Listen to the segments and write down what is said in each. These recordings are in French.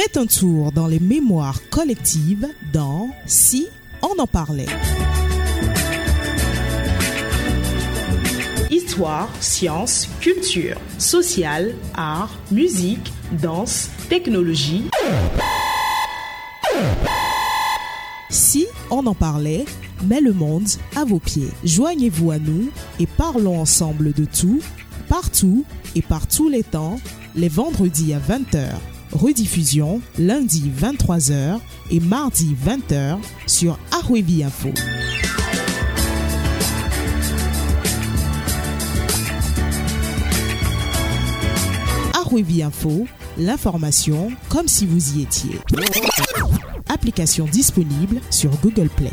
Faites un tour dans les mémoires collectives dans Si on en parlait. Histoire, sciences, culture, social, art, musique, danse, technologie. Si on en parlait, met le monde à vos pieds. Joignez-vous à nous et parlons ensemble de tout, partout et par tous les temps, les vendredis à 20h. Rediffusion lundi 23h et mardi 20h sur Ahwebi Info. Ahwebi Info, l'information comme si vous y étiez. Application disponible sur Google Play.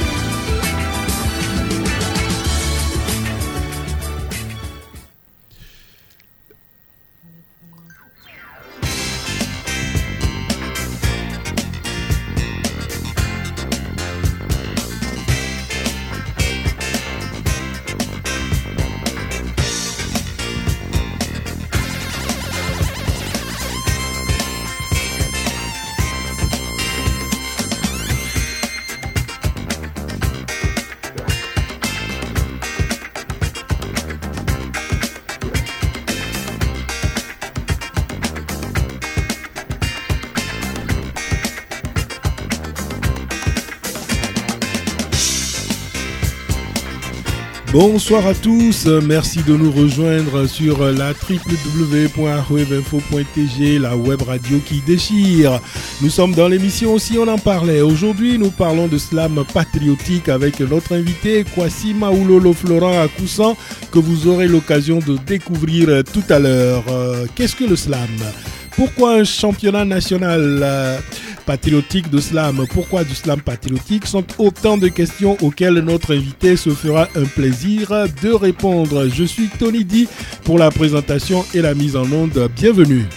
Bonsoir à tous, merci de nous rejoindre sur la www.ahwevinfo.tg, la web radio qui déchire. Nous sommes dans l'émission Si on en parlait. Aujourd'hui, nous parlons de slam patriotique avec notre invité Kwasi Maoulolo Florent Akousan que vous aurez l'occasion de découvrir tout à l'heure. Qu'est-ce que le slam ? Pourquoi un championnat national patriotique de slam? Pourquoi du slam patriotique? Sont autant de questions auxquelles notre invité se fera un plaisir de répondre. Je suis Tony D pour la présentation et la mise en onde. Bienvenue.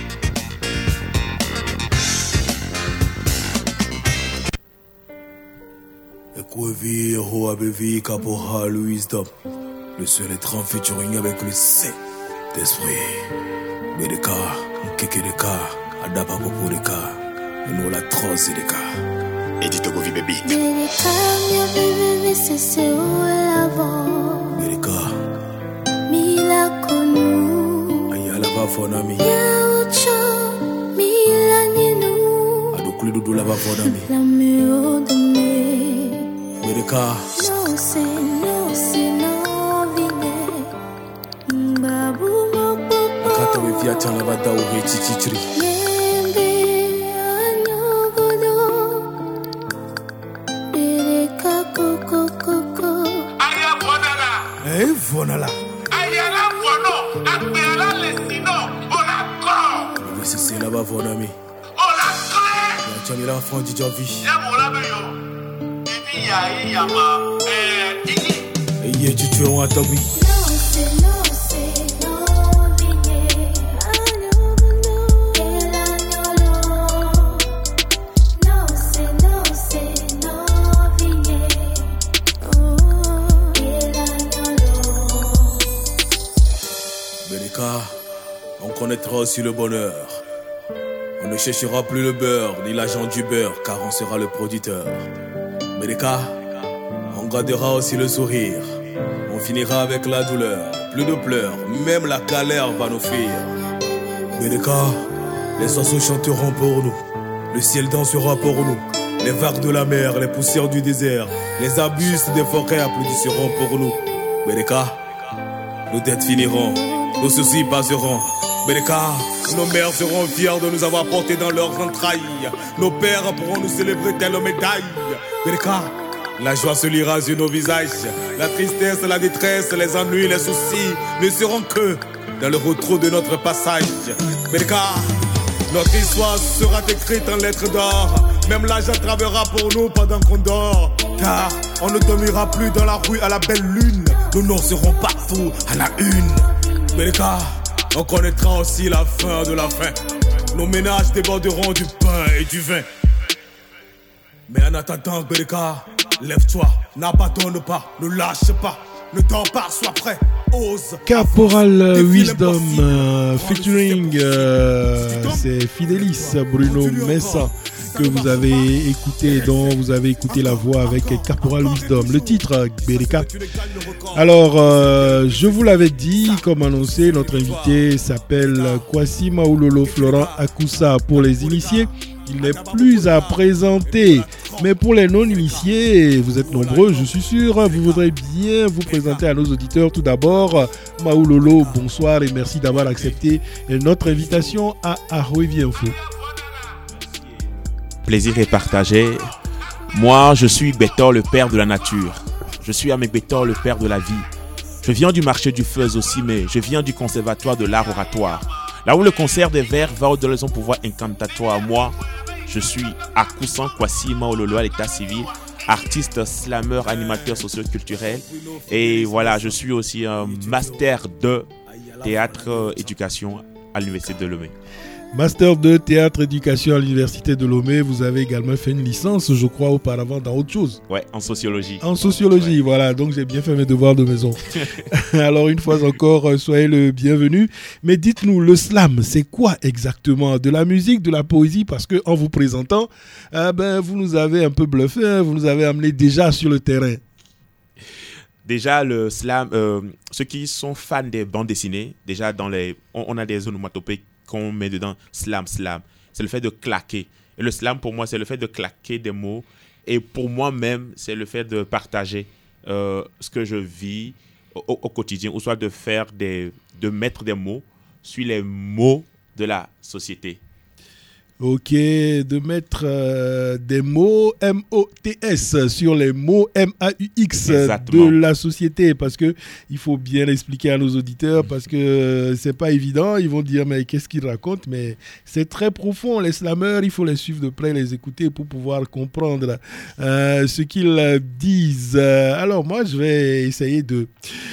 Le seul être en featuring avec le C d'esprit. Medeka, Kekedeka, Adapa Poporeka, et nous la trosse et les cas. Edito Govi Baby. Medeka, mia bébé, c'est où l'avant. Medeka, Mila Konu. Ayala Bafonami. Yaocho, Mila Ninu. Adokuli Doudou la Bafonami. La meo de me. Medeka. No, c'est no, vine. Babu Mopo. Kata Wivia Tanavada Uwe Chichichiri. Voilà. Ayala Vono, Akbela Lestino, Olako. Oui, c'est là-bas, mon ami. Olako. Tu as mis l'enfant du Jovi. Yamolabeyo. Bibi Yahi Yama. Tiki. Et yé, tu es un tabi. On connaîtra aussi le bonheur. On ne cherchera plus le beurre ni l'agent du beurre, car on sera le producteur. Medeka, on gardera aussi le sourire. On finira avec la douleur, plus de pleurs, même la galère va nous fuir. Medeka, les oiseaux chanteront pour nous, le ciel dansera pour nous, les vagues de la mer, les poussières du désert, les arbustes des forêts applaudisseront pour nous. Medeka, nos dettes finiront, nos soucis passeront. Medeka, nos mères seront fiers de nous avoir portés dans leurs entrailles. Nos pères pourront nous célébrer telles médailles. Medeka, la joie se lira sur nos visages. La tristesse, la détresse, les ennuis, les soucis ne seront que dans le retro de notre passage. Medeka, notre histoire sera écrite en lettres d'or. Même l'âge entravera pour nous pendant qu'on dort. Car on ne dormira plus dans la rue à la belle lune. Nos noms seront partout à la une. Medeka, on connaîtra aussi la fin de la fin. Nos ménages déborderont du pain et du vin. Mais en attendant, Medeka, lève-toi, n'abandonne pas, ne lâche pas, ne dors pas, sois prêt. Caporal Wisdom featuring c'est Fidelis Bruno Messa que vous avez écouté, dont vous avez écouté la voix avec Caporal Wisdom. Le titre, Bereka. Alors, je vous l'avais dit, comme annoncé, notre invité s'appelle Kwasi Maoulolo Florent Akoussa pour les initiés. Il n'est plus à présenter. Mais pour les non-initiés, vous êtes nombreux, je suis sûr, vous voudrez bien vous présenter à nos auditeurs. Tout d'abord, Maoulolo, bonsoir et merci d'avoir accepté notre invitation à Ahoevi Info. Plaisir est partagé. Moi, je suis Bétor, le père de la nature. Je suis Ahmed Bétor, le père de la vie. Je viens du marché du Feuz aussi, mais je viens du conservatoire de l'art oratoire. Là où le concert des vers va au-delà de son pouvoir incantatoire. Moi, je suis Akousan Kwasi Maoulolo à l'état civil, artiste, slammer, animateur socio-culturel. Et voilà, je suis aussi un master de théâtre éducation à l'université de Lomé. Master de théâtre éducation à l'université de Lomé. Vous avez également fait une licence, je crois, auparavant dans autre chose. Ouais, en sociologie. En sociologie, ouais. Voilà. Donc j'ai bien fait mes devoirs de maison. Alors une fois encore, soyez le bienvenu. Mais dites-nous, le slam, c'est quoi exactement? De la musique, de la poésie? Parce que en vous présentant, vous nous avez un peu bluffé, hein, vous nous avez amené déjà sur le terrain. Déjà, le slam, ceux qui sont fans des bandes dessinées, déjà on a des onomatopées qu'on met dedans, slam. C'est le fait de claquer. Et le slam, pour moi, c'est le fait de claquer des mots. Et pour moi-même, c'est le fait de partager ce que je vis au quotidien, ou soit de mettre des mots sur les mots de la société. Ok, de mettre des mots M-O-T-S sur les mots M-A-U-X de la société, parce que il faut bien expliquer à nos auditeurs, parce que c'est pas évident. Ils vont dire mais qu'est-ce qu'ils racontent, mais c'est très profond. Les slammeurs, il faut les suivre de près, les écouter pour pouvoir comprendre ce qu'ils disent. Alors moi, je vais essayer de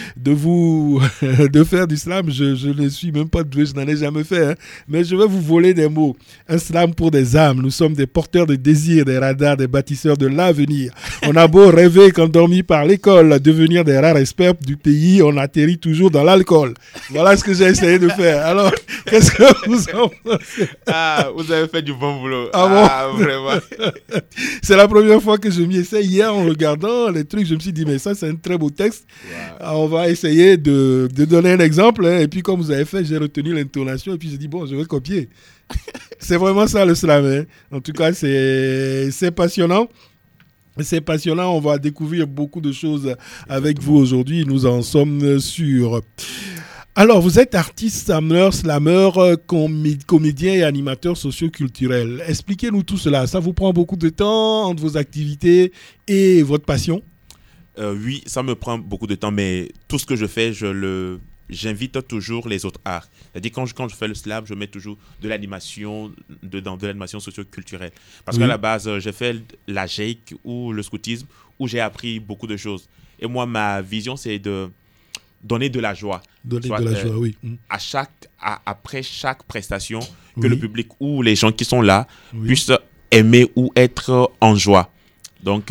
faire du slam. Je ne suis même pas doué, je n'en ai jamais fait, hein, mais je vais vous voler des mots. Un slam pour des âmes, nous sommes des porteurs de désirs, des radars, des bâtisseurs de l'avenir. On a beau rêver qu'endormi par l'école, devenir des rares experts du pays, on atterrit toujours dans l'alcool. Voilà ce que j'ai essayé de faire. Alors, qu'est-ce que vous en pensez? Ah, vous avez fait du bon boulot. Ah bon? Vraiment. C'est la première fois que je m'y essaye. Hier, en regardant les trucs, je me suis dit, mais ça, c'est un très beau texte. Wow. Alors, on va essayer de donner un exemple. Hein. Et puis, comme vous avez fait, j'ai retenu l'intonation. Et puis, j'ai dit, bon, je vais copier. C'est vraiment ça le slam. Hein. En tout cas, c'est passionnant. C'est passionnant. On va découvrir beaucoup de choses avec vous aujourd'hui. Nous en sommes sûrs. Alors, vous êtes artiste, slammer, comédien et animateur socio-culturel. Expliquez-nous tout cela. Ça vous prend beaucoup de temps entre vos activités et votre passion? Oui, ça me prend beaucoup de temps, mais tout ce que je fais, j'invite toujours les autres arts. C'est-à-dire quand je fais le slam, je mets toujours de l'animation dedans, de l'animation socio-culturelle. Parce qu'à la base, j'ai fait la GEIC ou le scoutisme où j'ai appris beaucoup de choses. Et moi, ma vision, c'est de donner de la joie. Donner de la joie, oui. Après chaque prestation, que le public ou les gens qui sont là puissent aimer ou être en joie. Donc,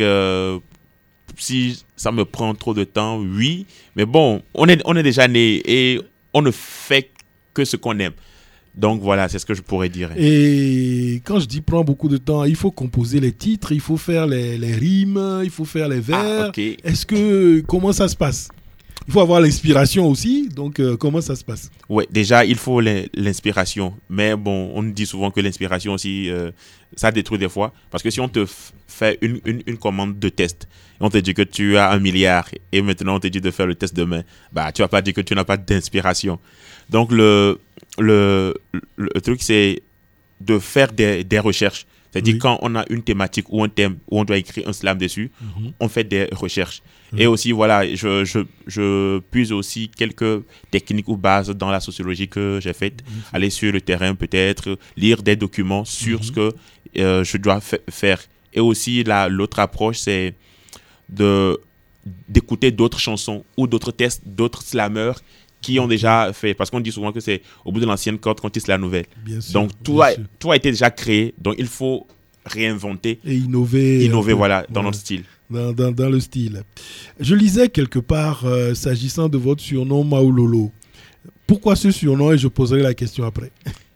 si ça me prend trop de temps, oui. Mais bon, on est déjà né et on ne fait que ce qu'on aime. Donc voilà, c'est ce que je pourrais dire. Et quand je dis prend beaucoup de temps, il faut composer les titres, il faut faire les rimes, il faut faire les vers. Ah, okay. Comment ça se passe? Il faut avoir l'inspiration aussi, donc comment ça se passe? Oui, déjà, il faut l'inspiration. Mais bon, on dit souvent que l'inspiration aussi, ça détruit des fois. Parce que si on te fait une commande de test, on te dit que tu as 1 milliard, et maintenant on te dit de faire le test demain, tu vas pas dire que tu n'as pas d'inspiration. Donc, le truc, c'est de faire des recherches. C'est-à-dire quand on a une thématique ou un thème où on doit écrire un slam dessus, on fait des recherches. Et aussi, voilà, je puise aussi quelques techniques ou bases dans la sociologie que j'ai faites. Aller sur le terrain peut-être, lire des documents sur ce que je dois faire. Et aussi, l'autre approche, c'est d'écouter d'autres chansons ou d'autres tests, d'autres slammers qui ont déjà fait, parce qu'on dit souvent que c'est au bout de l'ancienne corde qu'on tisse la nouvelle. Bien sûr, donc tout a été déjà créé, donc il faut réinventer et innover voilà, dans notre style. dans le style. Je lisais quelque part, s'agissant de votre surnom Maoulolo. Pourquoi ce surnom? Et je poserai la question après.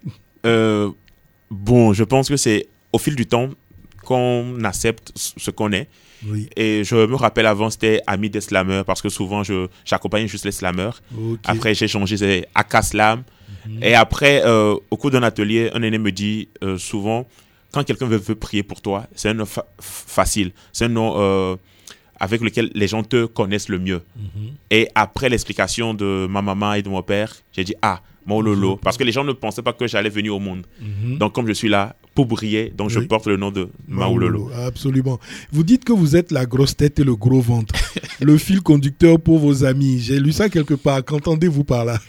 Bon, je pense que c'est au fil du temps qu'on accepte ce qu'on est. Oui. Et je me rappelle avant, c'était ami des slameurs parce que souvent, j'accompagnais juste les slameurs. Okay. Après, j'ai changé, c'est Aka Slam. Et après, au cours d'un atelier, un aîné me dit souvent, quand quelqu'un veut prier pour toi, c'est un nom facile. C'est un nom avec lequel les gens te connaissent le mieux. Et après l'explication de ma maman et de mon père, j'ai dit, Maoulolo. Parce que les gens ne pensaient pas que j'allais venir au monde. Donc, comme je suis là pour briller, donc je porte le nom de Maoulolo. Absolument. Vous dites que vous êtes la grosse tête et le gros ventre. Le fil conducteur pour vos amis. J'ai lu ça quelque part. Qu'entendez-vous par là?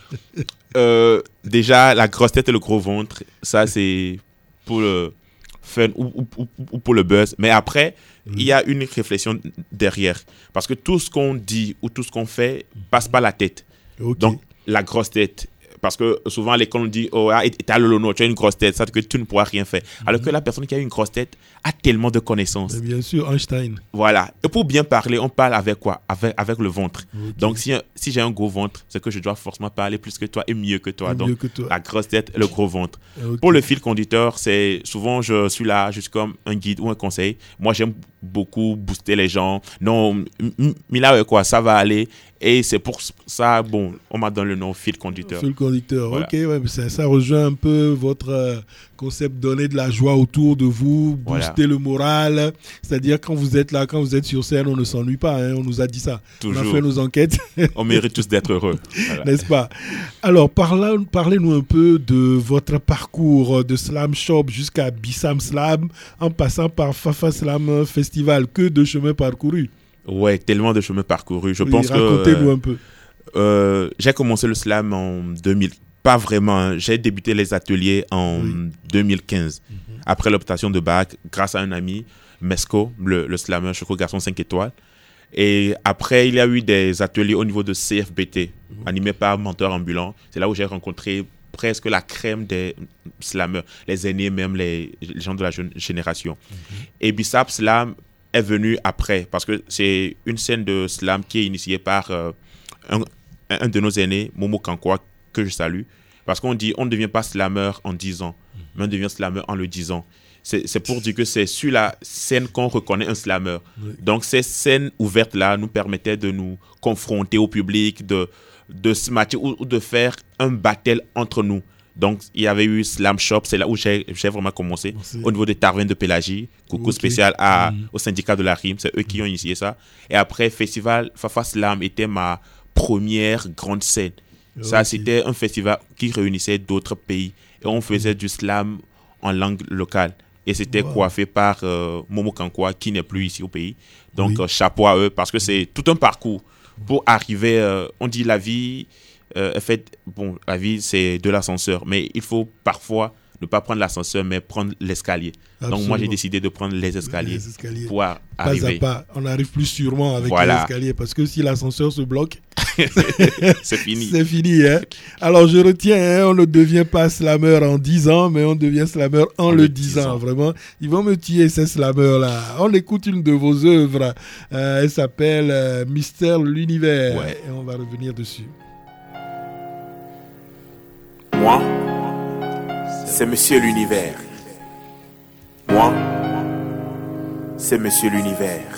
Déjà, la grosse tête et le gros ventre, ça, c'est pour le fun ou pour le buzz. Mais après, il y a une réflexion derrière. Parce que tout ce qu'on dit ou tout ce qu'on fait passe par la tête. Okay. Donc, la grosse tête. Parce que souvent, à l'école, on dit, t'as le lono, tu as une grosse tête, ça veut dire que tu ne pourras rien faire. Alors que la personne qui a une grosse tête a tellement de connaissances. Bien sûr, Einstein. Voilà. Et pour bien parler, on parle avec quoi? Avec le ventre. Okay. Donc, si j'ai un gros ventre, c'est que je dois forcément parler plus que toi et mieux que toi. Donc, la grosse tête et le gros ventre. Okay. Pour le fil conducteur, c'est souvent, je suis là juste comme un guide ou un conseil. Moi, j'aime beaucoup booster les gens. Non, Mila, quoi, ça va aller. Et c'est pour ça, on m'a donné le nom fil conducteur. Fil conducteur, voilà. Ok, ouais, ça rejoint un peu votre concept, donner de la joie autour de vous, booster le moral. C'est-à-dire, quand vous êtes là, quand vous êtes sur scène, on ne s'ennuie pas, hein, on nous a dit ça. Toujours. On a fait nos enquêtes. On mérite tous d'être heureux. Voilà. N'est-ce pas? Alors, parlez-nous un peu de votre parcours de Slam Shop jusqu'à Bissam Slam, en passant par Fafa Slam Festival. Que de chemin parcouru. Ouais, tellement de chemin parcouru. Je pense racontez-nous un peu. J'ai commencé le slam en 2000. Pas vraiment. Hein. J'ai débuté les ateliers en 2015. Après l'obtention de bac, grâce à un ami, Mesco, le slammer Choco Garçon 5 étoiles. Et après, il y a eu des ateliers au niveau de CFBT, animés par Menteur Ambulant. C'est là où j'ai rencontré presque la crème des slammers, les aînés, même les gens de la jeune génération. Et Bissap Slam est venu après, parce que c'est une scène de slam qui est initiée par un de nos aînés, Momo Kankwa, que je salue. Parce qu'on dit, on ne devient pas slammer en 10 ans, mais on devient slammer en le disant. C'est pour dire que c'est sur la scène qu'on reconnaît un slammer. Donc, ces scènes ouvertes-là nous permettaient de nous confronter au public, de se matcher ou de faire un battle entre nous. Donc, il y avait eu Slam Shop, c'est là où j'ai vraiment commencé. Au niveau des Tarvins de Pélagie, coucou spécial au syndicat de la rime, c'est eux qui ont initié ça. Et après, Festival Fafa Slam était ma première grande scène. Ça, c'était un festival qui réunissait d'autres pays. Et on faisait du slam en langue locale. Et c'était coiffé par Momo Kankwa, qui n'est plus ici au pays. Donc, chapeau à eux, parce que c'est tout un parcours pour arriver. On dit la vie... en fait, la vie, c'est de l'ascenseur. Mais il faut parfois ne pas prendre l'ascenseur, mais prendre l'escalier. Absolument. Donc, moi, j'ai décidé de prendre les escaliers pour arriver. Pas à pas, on arrive plus sûrement avec les escaliers. Parce que si l'ascenseur se bloque, c'est fini. C'est fini. Hein? Alors, je retiens, on ne devient pas slammer en 10 ans, mais on devient slammer en le disant. Vraiment, ils vont me tuer, ces slammers-là. On écoute une de vos œuvres. Elle s'appelle Mystère l'Univers. Ouais. Et on va revenir dessus. Moi, c'est Monsieur l'Univers. Moi, c'est Monsieur l'Univers.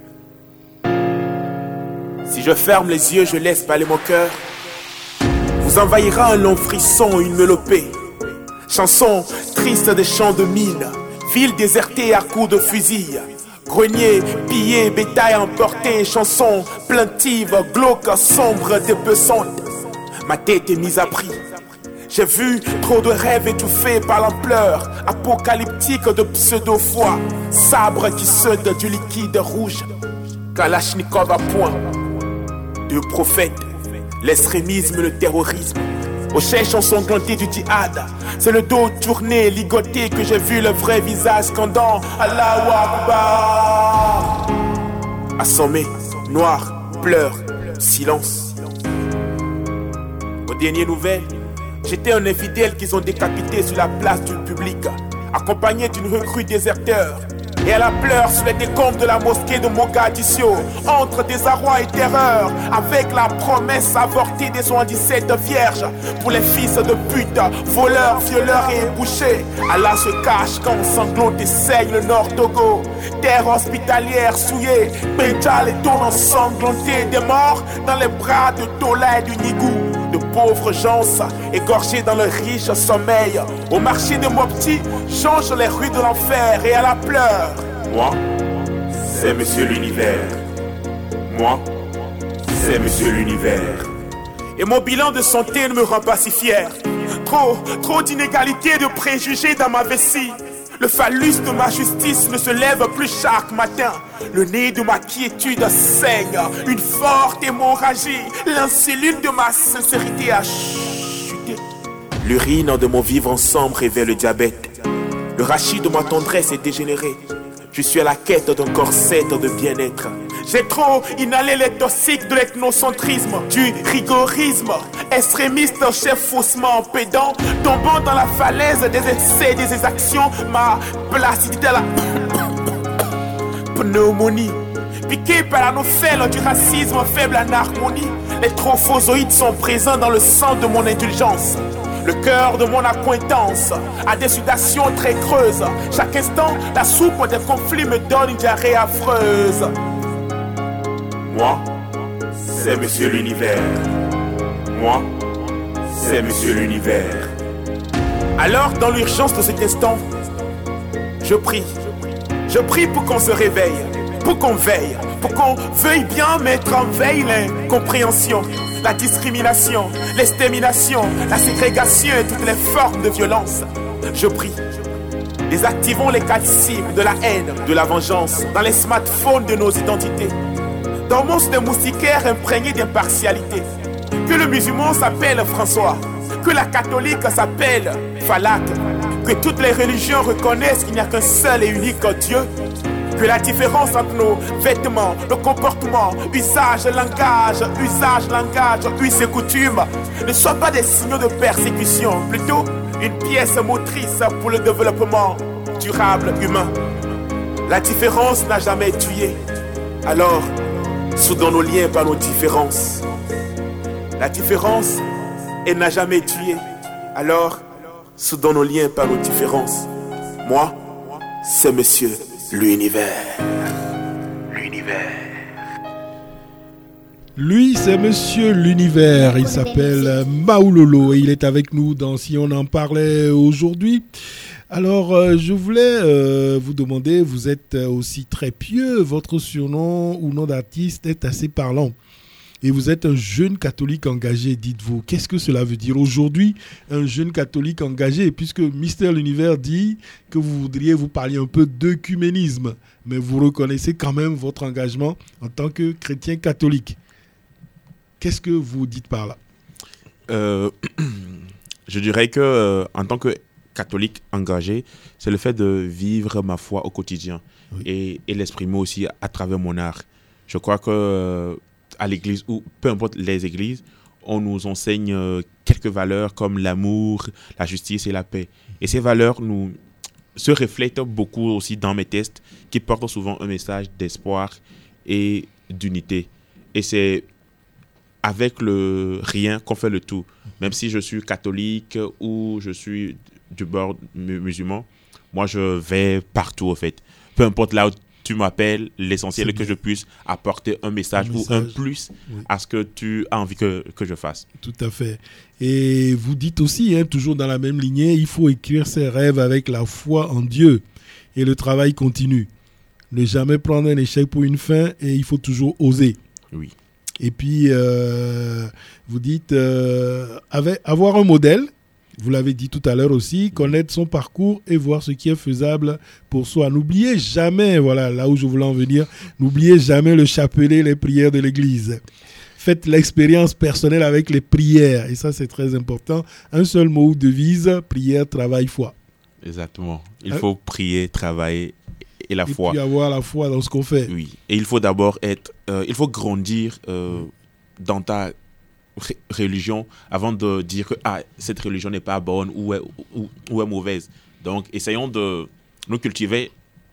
Si je ferme les yeux, je laisse parler mon cœur, vous envahira un long frisson, une mélopée. Chanson triste des champs de mine, ville désertée à coups de fusil. Grenier, pillé, bétail emporté, chanson plaintive, glauque, sombre, dépeçante. Ma tête est mise à prix. J'ai vu trop de rêves étouffés par l'ampleur apocalyptique de pseudo-foi. Sabre qui sonde du liquide rouge, Kalachnikov à point. Deux prophètes, l'extrémisme, le terrorisme. Aux chèches ensanglantés du djihad, c'est le dos tourné, ligoté que j'ai vu le vrai visage scandant Allahu Akbar. Assommé, noir, pleurs, silence. Aux dernières nouvelles, j'étais un infidèle qu'ils ont décapité sur la place du public, accompagné d'une recrue déserteur. Et elle a pleure sur les décombres de la mosquée de Mogadiscio. Entre désarroi et terreur, avec la promesse avortée des 77 vierges. Pour les fils de pute, voleurs, violeurs et bouchers. Allah se cache quand on sanglote et saigne le Nord Togo. Terre hospitalière souillée, Benja les tourne ensanglantés. Des morts dans les bras de Tola et du Nigou. De pauvres gens égorgés dans le riche sommeil. Au marché de Mopti, change les rues de l'enfer et à la pleure. Moi, c'est Monsieur l'Univers. Moi, c'est Monsieur l'Univers. Et mon bilan de santé ne me rend pas si fier. Trop d'inégalités, de préjugés dans ma vessie. Le phallus de ma justice ne se lève plus chaque matin. Le nez de ma quiétude saigne. Une forte hémorragie. L'insuline de ma sincérité a chuté. L'urine de mon vivre ensemble révèle le diabète. Le rachis de ma tendresse est dégénéré. Je suis à la quête d'un corset de bien-être. J'ai trop inhalé les toxiques de l'ethnocentrisme, du rigorisme, extrémiste, chef faussement pédant, tombant dans la falaise des excès, des exactions, ma placidité à la pneumonie. Piqué par la nouvelle du racisme faible en harmonie, les trophozoïdes sont présents dans le sang de mon indulgence. Le cœur de mon accointance a des sudations très creuses. Chaque instant, la soupe des conflits me donne une diarrhée affreuse. Moi, c'est Monsieur l'Univers. Moi, c'est Monsieur l'Univers. Alors, dans l'urgence de cet instant, je prie. Je prie pour qu'on se réveille, pour qu'on veille, pour qu'on veuille bien mettre en veille l'incompréhension, la discrimination, l'extermination, la ségrégation et toutes les formes de violence. Je prie. Désactivons les quatre cibles de la haine, de la vengeance, dans les smartphones de nos identités. Dormons sur des moustiquaires imprégnés d'impartialité. Que le musulman s'appelle François, que la catholique s'appelle Falak, que toutes les religions reconnaissent qu'il n'y a qu'un seul et unique Dieu. Que la différence entre nos vêtements, nos comportements, usage, langage, us et coutumes ne soient pas des signaux de persécution, plutôt une pièce motrice pour le développement durable humain. La différence n'a jamais tué, alors soudons nos liens par nos différences. La différence, elle n'a jamais tué, alors soudons nos liens par nos différences. Moi, c'est Monsieur l'Univers. Lui, c'est Monsieur l'Univers. Il s'appelle Maoulolo et il est avec nous dans Si on en parlait aujourd'hui. Alors, je voulais vous demander, vous êtes aussi très pieux, votre surnom ou nom d'artiste est assez parlant. Et vous êtes un jeune catholique engagé, dites-vous. Qu'est-ce que cela veut dire aujourd'hui, un jeune catholique engagé? Puisque Mister l'Univers dit que vous voudriez vous parler un peu d'œcuménisme, mais vous reconnaissez quand même votre engagement en tant que chrétien catholique. Qu'est-ce que vous dites par là? Je dirais que en tant que catholique engagé, c'est le fait de vivre ma foi au quotidien, oui, et l'exprimer aussi à travers mon art. Je crois que à l'église, ou peu importe les églises, on nous enseigne quelques valeurs comme l'amour, la justice et la paix. Et ces valeurs se reflètent beaucoup aussi dans mes textes qui portent souvent un message d'espoir et d'unité. Et c'est avec le rien qu'on fait le tout. Même si je suis catholique ou je suis du bord musulman, moi je vais partout en fait. Peu importe là où tu m'appelles, l'essentiel est que je puisse apporter un message ou un plus, oui, à ce que tu as envie que je fasse. Tout à fait. Et vous dites aussi, toujours dans la même lignée, il faut écrire ses rêves avec la foi en Dieu et le travail continue. Ne jamais prendre un échec pour une fin et il faut toujours oser. Oui. Et puis, vous dites avoir un modèle. Vous l'avez dit tout à l'heure aussi, connaître son parcours et voir ce qui est faisable pour soi. N'oubliez jamais, voilà, là où je voulais en venir, n'oubliez jamais le chapelet, les prières de l'église. Faites l'expérience personnelle avec les prières. Et ça, c'est très important. Un seul mot ou devise, prière, travail, foi. Exactement. Il faut prier, travailler et la foi. Et puis avoir la foi dans ce qu'on fait. Oui. Et il faut d'abord il faut grandir dans ta religion avant de dire que cette religion n'est pas bonne ou est mauvaise. Donc, essayons de nous cultiver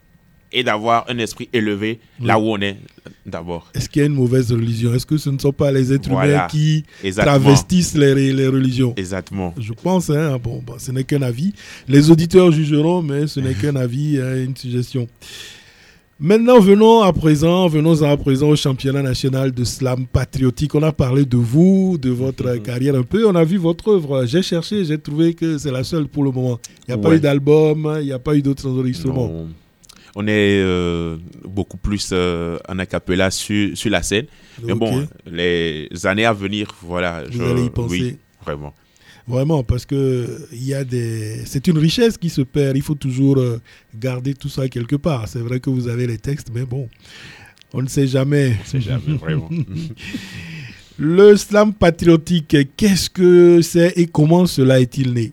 et d'avoir un esprit élevé là où on est d'abord. Est-ce qu'il y a une mauvaise religion? Est-ce que ce ne sont pas les êtres humains qui Exactement. travestissent les religions? Exactement. Je pense, hein, bon, ce n'est qu'un avis. Les auditeurs jugeront, mais ce n'est qu'un avis, une suggestion. Maintenant, venons à présent au championnat national de slam patriotique. On a parlé de vous, de votre carrière un peu. On a vu votre œuvre. J'ai cherché, j'ai trouvé que c'est la seule pour le moment. Il n'y a pas eu d'album, il n'y a pas eu d'autres enregistrements. Non. On est beaucoup plus en a cappella sur la scène. Mais bon, les années à venir, voilà. Vous allez y penser. Oui, vraiment. Vraiment, parce que c'est une richesse qui se perd. Il faut toujours garder tout ça quelque part. C'est vrai que vous avez les textes, mais bon, on ne sait jamais. On ne sait jamais, vraiment. Le slam patriotique, qu'est-ce que c'est et comment cela est-il né?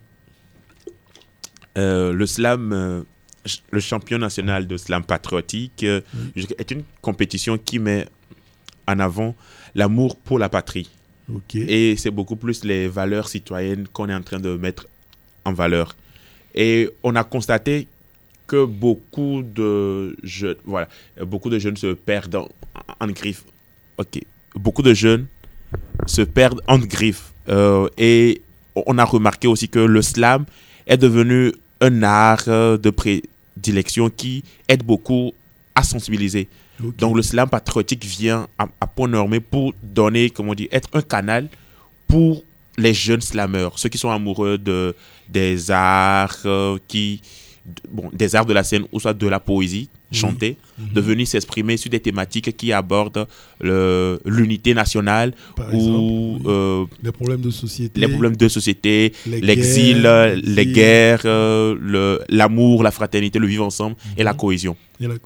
Le slam, le champion national de slam patriotique est une compétition qui met en avant l'amour pour la patrie. Et c'est beaucoup plus les valeurs citoyennes qu'on est en train de mettre en valeur. Et on a constaté que beaucoup de jeunes se perdent en griffes. Beaucoup de jeunes se perdent en griffes. Et on a remarqué aussi que le slam est devenu un art de prédilection qui aide beaucoup à sensibiliser. Donc le slam patriotique vient à point nommé pour donner, être un canal pour les jeunes slameurs, ceux qui sont amoureux des arts, des arts de la scène ou soit de la poésie chantée, de venir s'exprimer sur des thématiques qui abordent l'unité nationale ou les problèmes de société, l'exil, les guerres, l'amour, la fraternité, le vivre ensemble et la cohésion.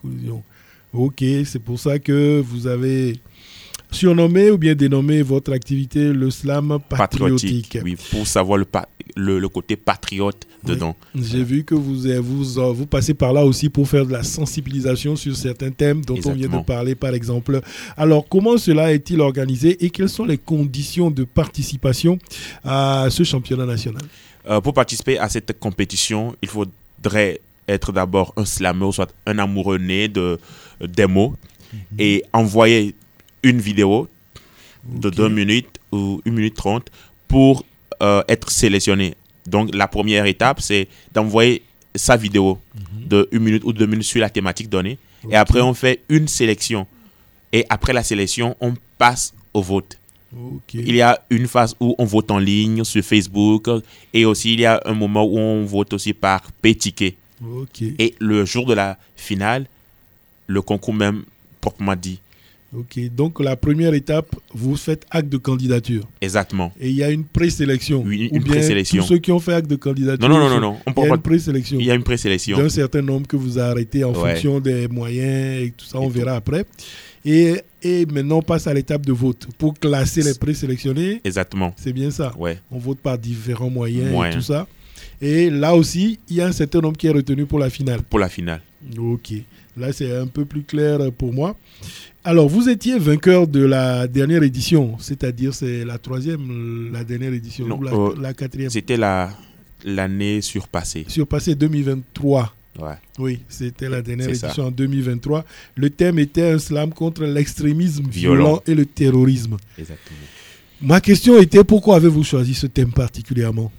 Ok, c'est pour ça que vous avez surnommé ou bien dénommé votre activité le slam patriotique. Oui, pour savoir le côté patriote dedans. J'ai vu que vous passez par là aussi pour faire de la sensibilisation sur certains thèmes dont on vient de parler, par exemple. Alors, comment cela est-il organisé et quelles sont les conditions de participation à ce championnat national? Pour participer à cette compétition, il faudrait être d'abord un slammer, soit un amoureux né des mots, et envoyer une vidéo de 2 minutes ou 1 minute 30 pour être sélectionné. Donc la première étape, c'est d'envoyer sa vidéo de 1 minute ou 2 minutes sur la thématique donnée. Et après, on fait une sélection. Et après la sélection, on passe au vote. Il y a une phase où on vote en ligne sur Facebook, et aussi il y a un moment où on vote aussi par P-Ticket. Et le jour de la finale, le concours même proprement dit. Donc la première étape, vous faites acte de candidature. Exactement. Et il y a une présélection. Oui, une présélection. Tous ceux qui ont fait acte de candidature. Non. Il y a une présélection. Il y a une présélection. D'un certain nombre que vous arrêtez en fonction des moyens et tout ça, on verra après. Et maintenant, on passe à l'étape de vote pour classer les présélectionnés. Exactement. C'est bien ça. Ouais. On vote par différents moyens et tout ça. Et là aussi, il y a un certain nombre qui est retenu pour la finale. Pour la finale. Ok. Là, c'est un peu plus clair pour moi. Alors, vous étiez vainqueur de la dernière édition, c'est-à-dire c'est la dernière édition, non, ou la 4e. C'était l'année surpassée. Surpassée 2023. Ouais. Oui, c'était la dernière édition en 2023. Le thème était un slam contre l'extrémisme violent et le terrorisme. Exactement. Ma question était, pourquoi avez-vous choisi ce thème particulièrement?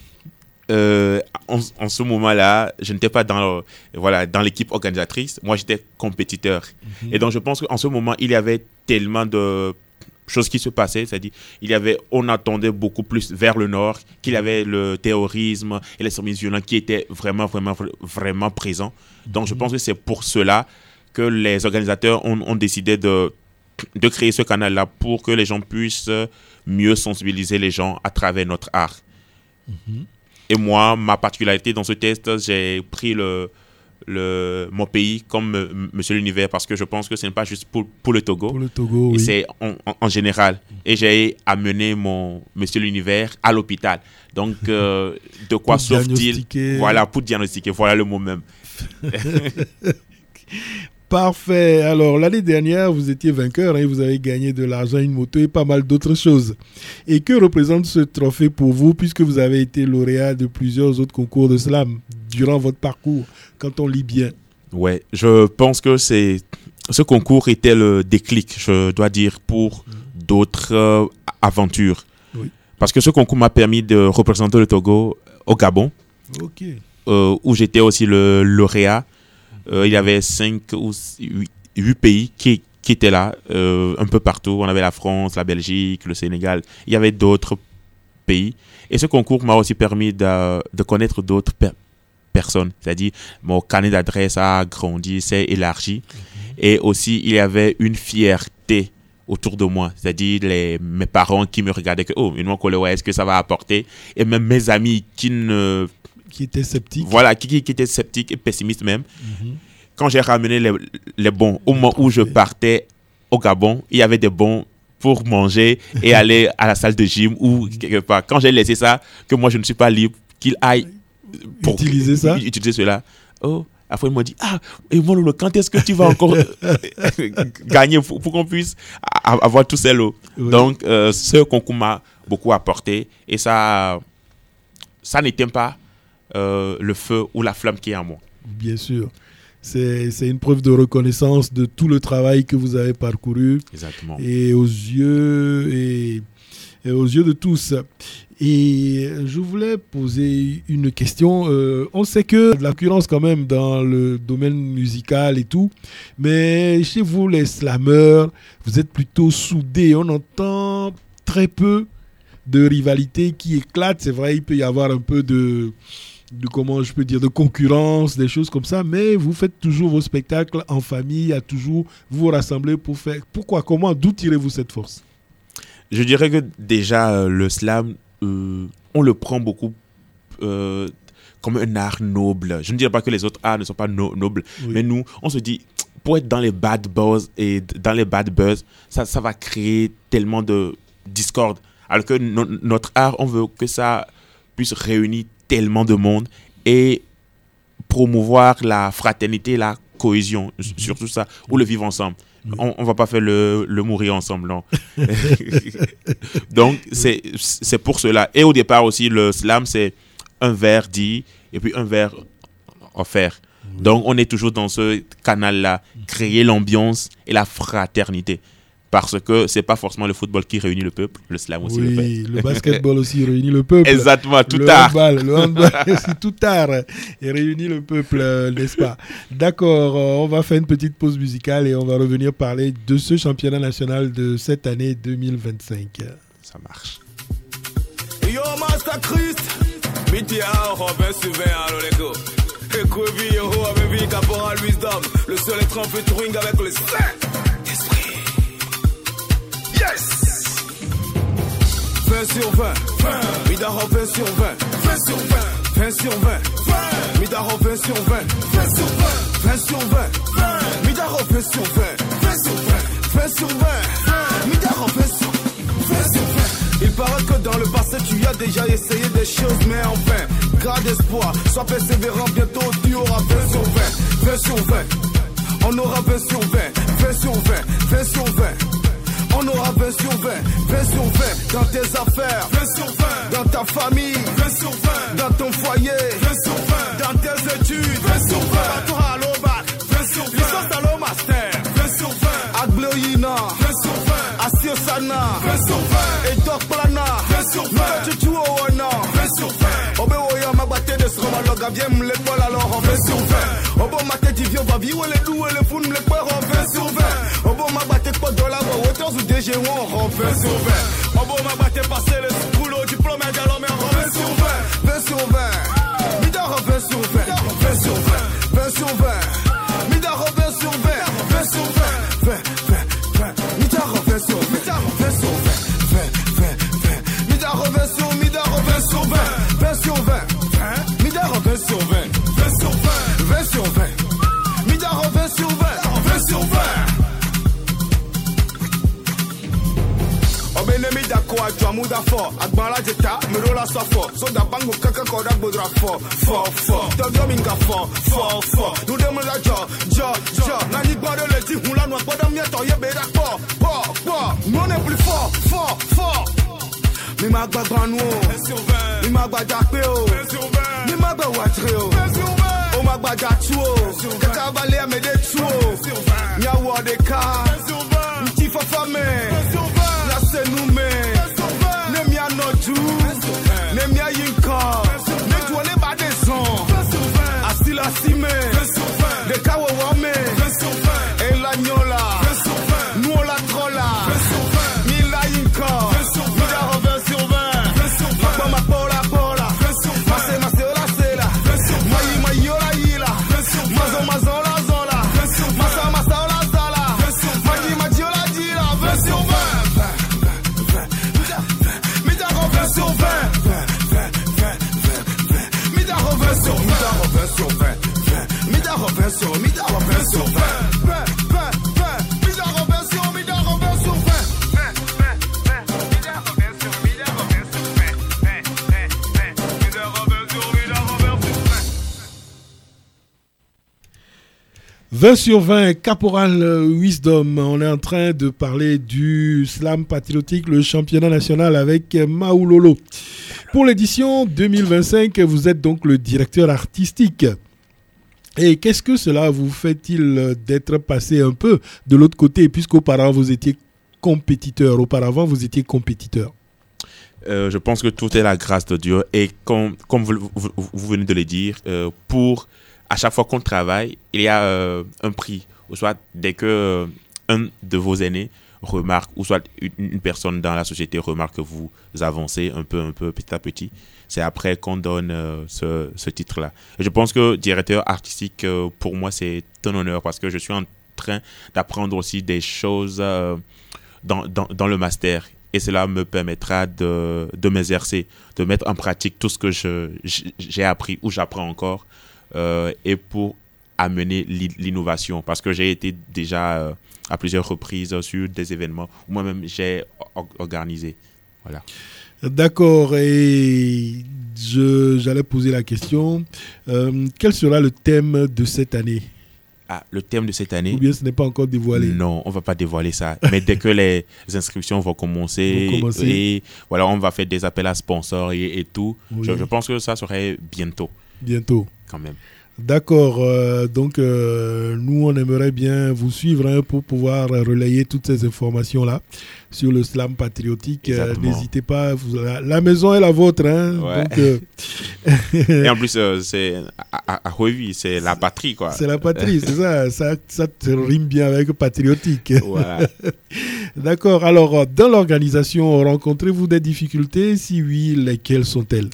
En ce moment-là, je n'étais pas dans l'équipe organisatrice. Moi, j'étais compétiteur. Et donc, je pense qu'en ce moment, il y avait tellement de choses qui se passaient. C'est-à-dire, on attendait beaucoup plus vers le nord, qu'il y avait le terrorisme et l'extrémisme violent qui étaient vraiment, vraiment, vraiment présents. Donc, je pense que c'est pour cela que les organisateurs ont décidé de créer ce canal-là pour que les gens puissent mieux sensibiliser les gens à travers notre art. Et moi, ma particularité dans ce test, j'ai pris mon pays comme Monsieur l'Univers parce que je pense que ce n'est pas juste pour le Togo. Pour le Togo, oui. C'est en général. Et j'ai amené mon Monsieur l'Univers à l'hôpital. Donc, de quoi sauve-t-il? Voilà, pour diagnostiquer. Voilà le mot même. Parfait. Alors, l'année dernière, vous étiez vainqueur et vous avez gagné de l'argent, une moto et pas mal d'autres choses. Et que représente ce trophée pour vous, puisque vous avez été lauréat de plusieurs autres concours de slam durant votre parcours, quand on lit bien? Ouais, je pense que ce concours était le déclic, je dois dire, pour d'autres aventures. Oui. Parce que ce concours m'a permis de représenter le Togo au Gabon, Ok. où j'étais aussi le lauréat. Il y avait 5 ou 8 pays qui étaient là, un peu partout. On avait la France, la Belgique, le Sénégal. Il y avait d'autres pays. Et ce concours m'a aussi permis de connaître d'autres personnes. C'est-à-dire, mon carnet d'adresse a grandi, s'est élargi. Et aussi, il y avait une fierté autour de moi. C'est-à-dire, mes parents qui me regardaient que, oh, est-ce que ça va apporter? Et même mes amis qui étaient sceptiques. Voilà, qui étaient sceptiques et pessimistes même. Quand j'ai ramené les bons, au moment où je partais au Gabon, il y avait des bons pour manger et aller à la salle de gym ou quelque part. Quand j'ai laissé ça, que moi je ne suis pas libre, qu'il aille pour utiliser cela. Oh, après il m'a dit, et moi Lolo, quand est-ce que tu vas encore gagner pour qu'on puisse avoir tous ces lots? Oui. Donc ce concours m'a beaucoup apporté et ça n'éteint pas le feu ou la flamme qui est en moi. Bien sûr. C'est une preuve de reconnaissance de tout le travail que vous avez parcouru. Exactement. Et aux yeux de tous. Et je voulais poser une question. On sait que de la concurrence quand même dans le domaine musical et tout, mais chez vous les slameurs, vous êtes plutôt soudés. On entend très peu de rivalité qui éclate. C'est vrai, il peut y avoir un peu de comment je peux dire, de concurrence, des choses comme ça, mais vous faites toujours vos spectacles en famille, à toujours vous rassemblez pour faire. Pourquoi? Comment? D'où tirez-vous cette force? Je dirais que déjà le slam, on le prend beaucoup comme un art noble. Je ne dirais pas que les autres arts ne sont pas nobles, mais nous, on se dit, pour être dans les bad buzz et dans les bad buzz, ça va créer tellement de discorde. Alors que notre art, on veut que ça puisse réunir tellement de monde et promouvoir la fraternité, la cohésion, surtout ça, ou le vivre ensemble. On va pas faire le mourir ensemble, non. Donc, c'est pour cela. Et au départ aussi, le slam, c'est un vers dit et puis un vers offert. Donc, on est toujours dans ce canal-là, créer l'ambiance et la fraternité. Parce que c'est pas forcément le football qui réunit le peuple, le slam aussi le fait. Oui, le basketball aussi réunit le peuple. Exactement, tout tard. Le handball aussi tout tard et réunit le peuple, n'est-ce pas? D'accord, on va faire une petite pause musicale et on va revenir parler de ce championnat national de cette année 2025. Ça marche. Yo, Master Christ, Mitia, Robin Sylvain, alors les gars. Écouville, yo, avec Caporal Wisdom, le seul étrange featuring avec le Saint-Esprit. Yes! 20 sur 20, Midaro 20 sur 20, 20 sur 20, 20 sur 20, Midaro 20 sur 20, 20 sur 20, 20 sur 20, Midaro 20 sur 20, 20 sur 20, 20 sur 20, Midaro 20 sur 20. Il paraît que dans le passé tu as déjà essayé des choses mais en vain. Garde espoir, sois persévérant, bientôt tu auras 20 sur 20, 20 sur 20. On aura 20 sur 20, 20 sur 20, 20 sur 20. On aura 20 sur 20, 20 sur 20 dans tes affaires, 20 sur 20 dans ta famille, 20 sur 20 dans ton foyer, 20 sur 20 dans tes études, 20 sur 20 à toi à l'OBAC, 20 sur 20 licence à l'eau master, 20 sur 20 à Gloyina, 20 sur 20 à Siosana, 20 sur 20 et Doc Plana, 20 sur 20 tu joues au Wana, 20 sur 20 Obeoya Magbate de Sromaloga, viens me l'épaule alors en 20 sur 20 Obo Mate Divio Babi ou les doux et les fous me l'épaule en 20 sur 20 Obo Magbate pas de la voix, ou DG on 20 sur 20 Obo Magbate passer le boulot, diplôme et dialogue mais en 20 sur 20 20 sur 20 Midaro 20 sur 20 20 sur 20 20 sur 20 Midaro 20 sur 20 20 sur 20 20 20 20 Midaro 20 sur 20 20 sur 20 20 20 20 Midaro 20 sur Midaro 20 sur 20 20 sur 20 Midaro 20 sur 20 20 sur 20 20 sur 20 Midaro 20 sur 20 20 sur 20 Obenemi dako ajwa muda fo agbara jeta mirola sofo so da bango kaka koda bodra fo todo minga fo nu dem la jo na ni gboro le ti hun lanu gboro mi eto ye be da po no ne plus fort mi ma gbagba nu o mi ma gbaja pe o mi ma gba watre o Magbaja tuo, Katabalé Amede tuo, Nyawa de ka, Ntifa fame, La Senoume, Nemia Noju, Nemia Yinka, Netouane Badezon, Asila Sime, De Kawa Wame, Ela Nyola, Nuola Trola, Mila Yinka, Mida Robin sur 20, Makbama Pola Pola, Mase Mase Ola Sela, Mayi Mayi Ola Yila, Mazo Mazo Ola Zola, Masa Masa Ola Zala, Maji Maji Ola Dila, 20 sur 20, Mida Robin sur 20, Mida Robin sur 20, Mida Robin sur 20, Mida Robin sur 20, Mida Robin sur 20, Mida Robin sur 20. 20 sur 20, Caporal Wisdom. On est en train de parler du slam patriotique, le championnat national avec Maoulolo. Pour l'édition 2025, vous êtes donc le directeur artistique. Et qu'est-ce que cela vous fait-il d'être passé un peu de l'autre côté, puisqu'auparavant vous étiez compétiteur. Je pense que tout est la grâce de Dieu. Et comme vous venez de le dire, à chaque fois qu'on travaille, il y a un prix. Ou soit dès que un de vos aînés remarque, ou soit une personne dans la société remarque que vous avancez un peu petit à petit, c'est après qu'on donne ce titre-là. Et je pense que directeur artistique, pour moi, c'est un honneur parce que je suis en train d'apprendre aussi des choses dans le master. Et cela me permettra de m'exercer, de mettre en pratique tout ce que j'ai appris ou j'apprends encore. Et pour amener l'innovation, parce que j'ai été déjà à plusieurs reprises sur des événements où moi-même j'ai organisé. Voilà. D'accord, et j'allais poser la question, quel sera le thème de cette année? Le thème de cette année? Ou bien ce n'est pas encore dévoilé? Non, on ne va pas dévoiler ça. Mais dès que les inscriptions vont commencer, et voilà, on va faire des appels à sponsors et tout. Oui. Je pense que ça serait bientôt. Bientôt. Quand même. D'accord. Donc, nous, on aimerait bien vous suivre pour pouvoir relayer toutes ces informations-là sur le slam patriotique. N'hésitez pas. La maison est la vôtre. Ouais. Donc, et en plus, c'est à Reville, c'est la patrie, quoi. C'est la patrie, c'est ça. Ça rime bien avec patriotique. Voilà. D'accord. Alors, dans l'organisation, rencontrez-vous des difficultés? Si oui, lesquelles sont-elles?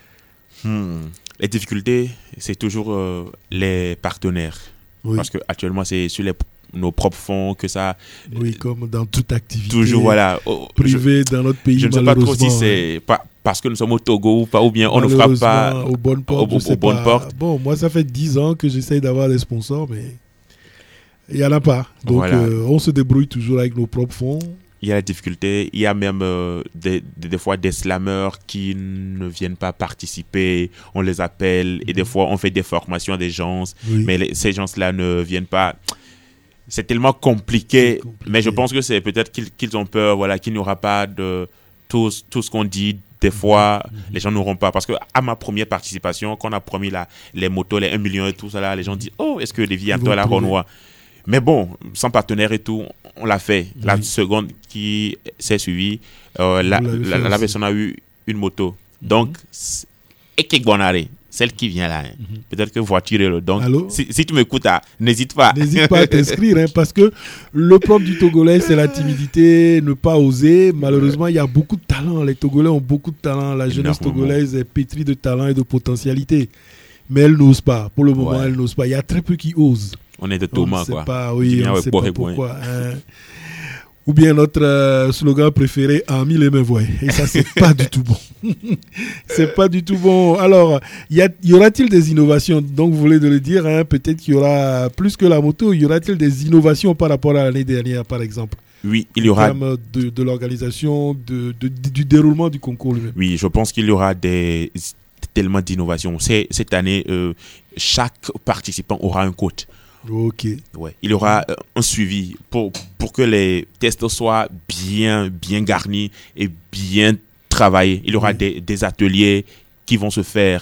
Les difficultés, c'est toujours les partenaires. Oui. Parce qu'actuellement, c'est sur nos propres fonds que ça... Oui, comme dans toute activité toujours, voilà, privée dans notre pays, je ne sais pas trop si c'est parce que nous sommes au Togo ou pas, ou bien on ne frappe pas aux bonnes portes. Bon, moi, ça fait 10 ans que j'essaye d'avoir des sponsors, mais il n'y en a pas. Donc, voilà. On se débrouille toujours avec nos propres fonds. Il y a la difficulté, il y a même des fois des slammeurs qui ne viennent pas participer, on les appelle et des fois on fait des formations à des gens, mais ces gens-là ne viennent pas. C'est tellement compliqué, mais je pense que c'est peut-être qu'ils ont peur, voilà, qu'il n'y aura pas de tout ce qu'on dit. Des fois, les gens n'auront pas. Parce que à ma première participation, quand on a promis les motos, les 1 million et tout ça, là, les gens disent « Oh, est-ce que les vies à toi, la Renoir ?» Mais bon, sans partenaire et tout, on l'a fait. Oui. La seconde qui s'est suivie, la personne a eu une moto. Donc, celle qui vient là, peut-être que voiture est le don. Si tu m'écoutes, n'hésite pas. N'hésite pas à t'inscrire, parce que le problème du Togolais, c'est la timidité, ne pas oser. Malheureusement, il y a beaucoup de talent. Les Togolais ont beaucoup de talent. La jeunesse togolaise est pétrie de talent et de potentialité. Mais elle n'ose pas. Pour le moment, elle n'ose pas. Il y a très peu qui osent. On est de Thomas, quoi. On ne sait pas pourquoi. Ou bien notre slogan préféré, Ami les Mévois. Et ça, c'est pas du tout bon. C'est pas du tout bon. Alors, y aura-t-il des innovations? Donc, vous voulez de le dire, peut-être qu'il y aura plus que la moto. Y aura-t-il des innovations par rapport à l'année dernière, par exemple? Oui, il y aura... En termes de l'organisation, du déroulement du concours lui-même. Oui, je pense qu'il y aura tellement d'innovations. Cette année, chaque participant aura un coach. Ok. Ouais. Il y aura un suivi pour que les tests soient bien garnis et bien travaillés. Il y aura des ateliers qui vont se faire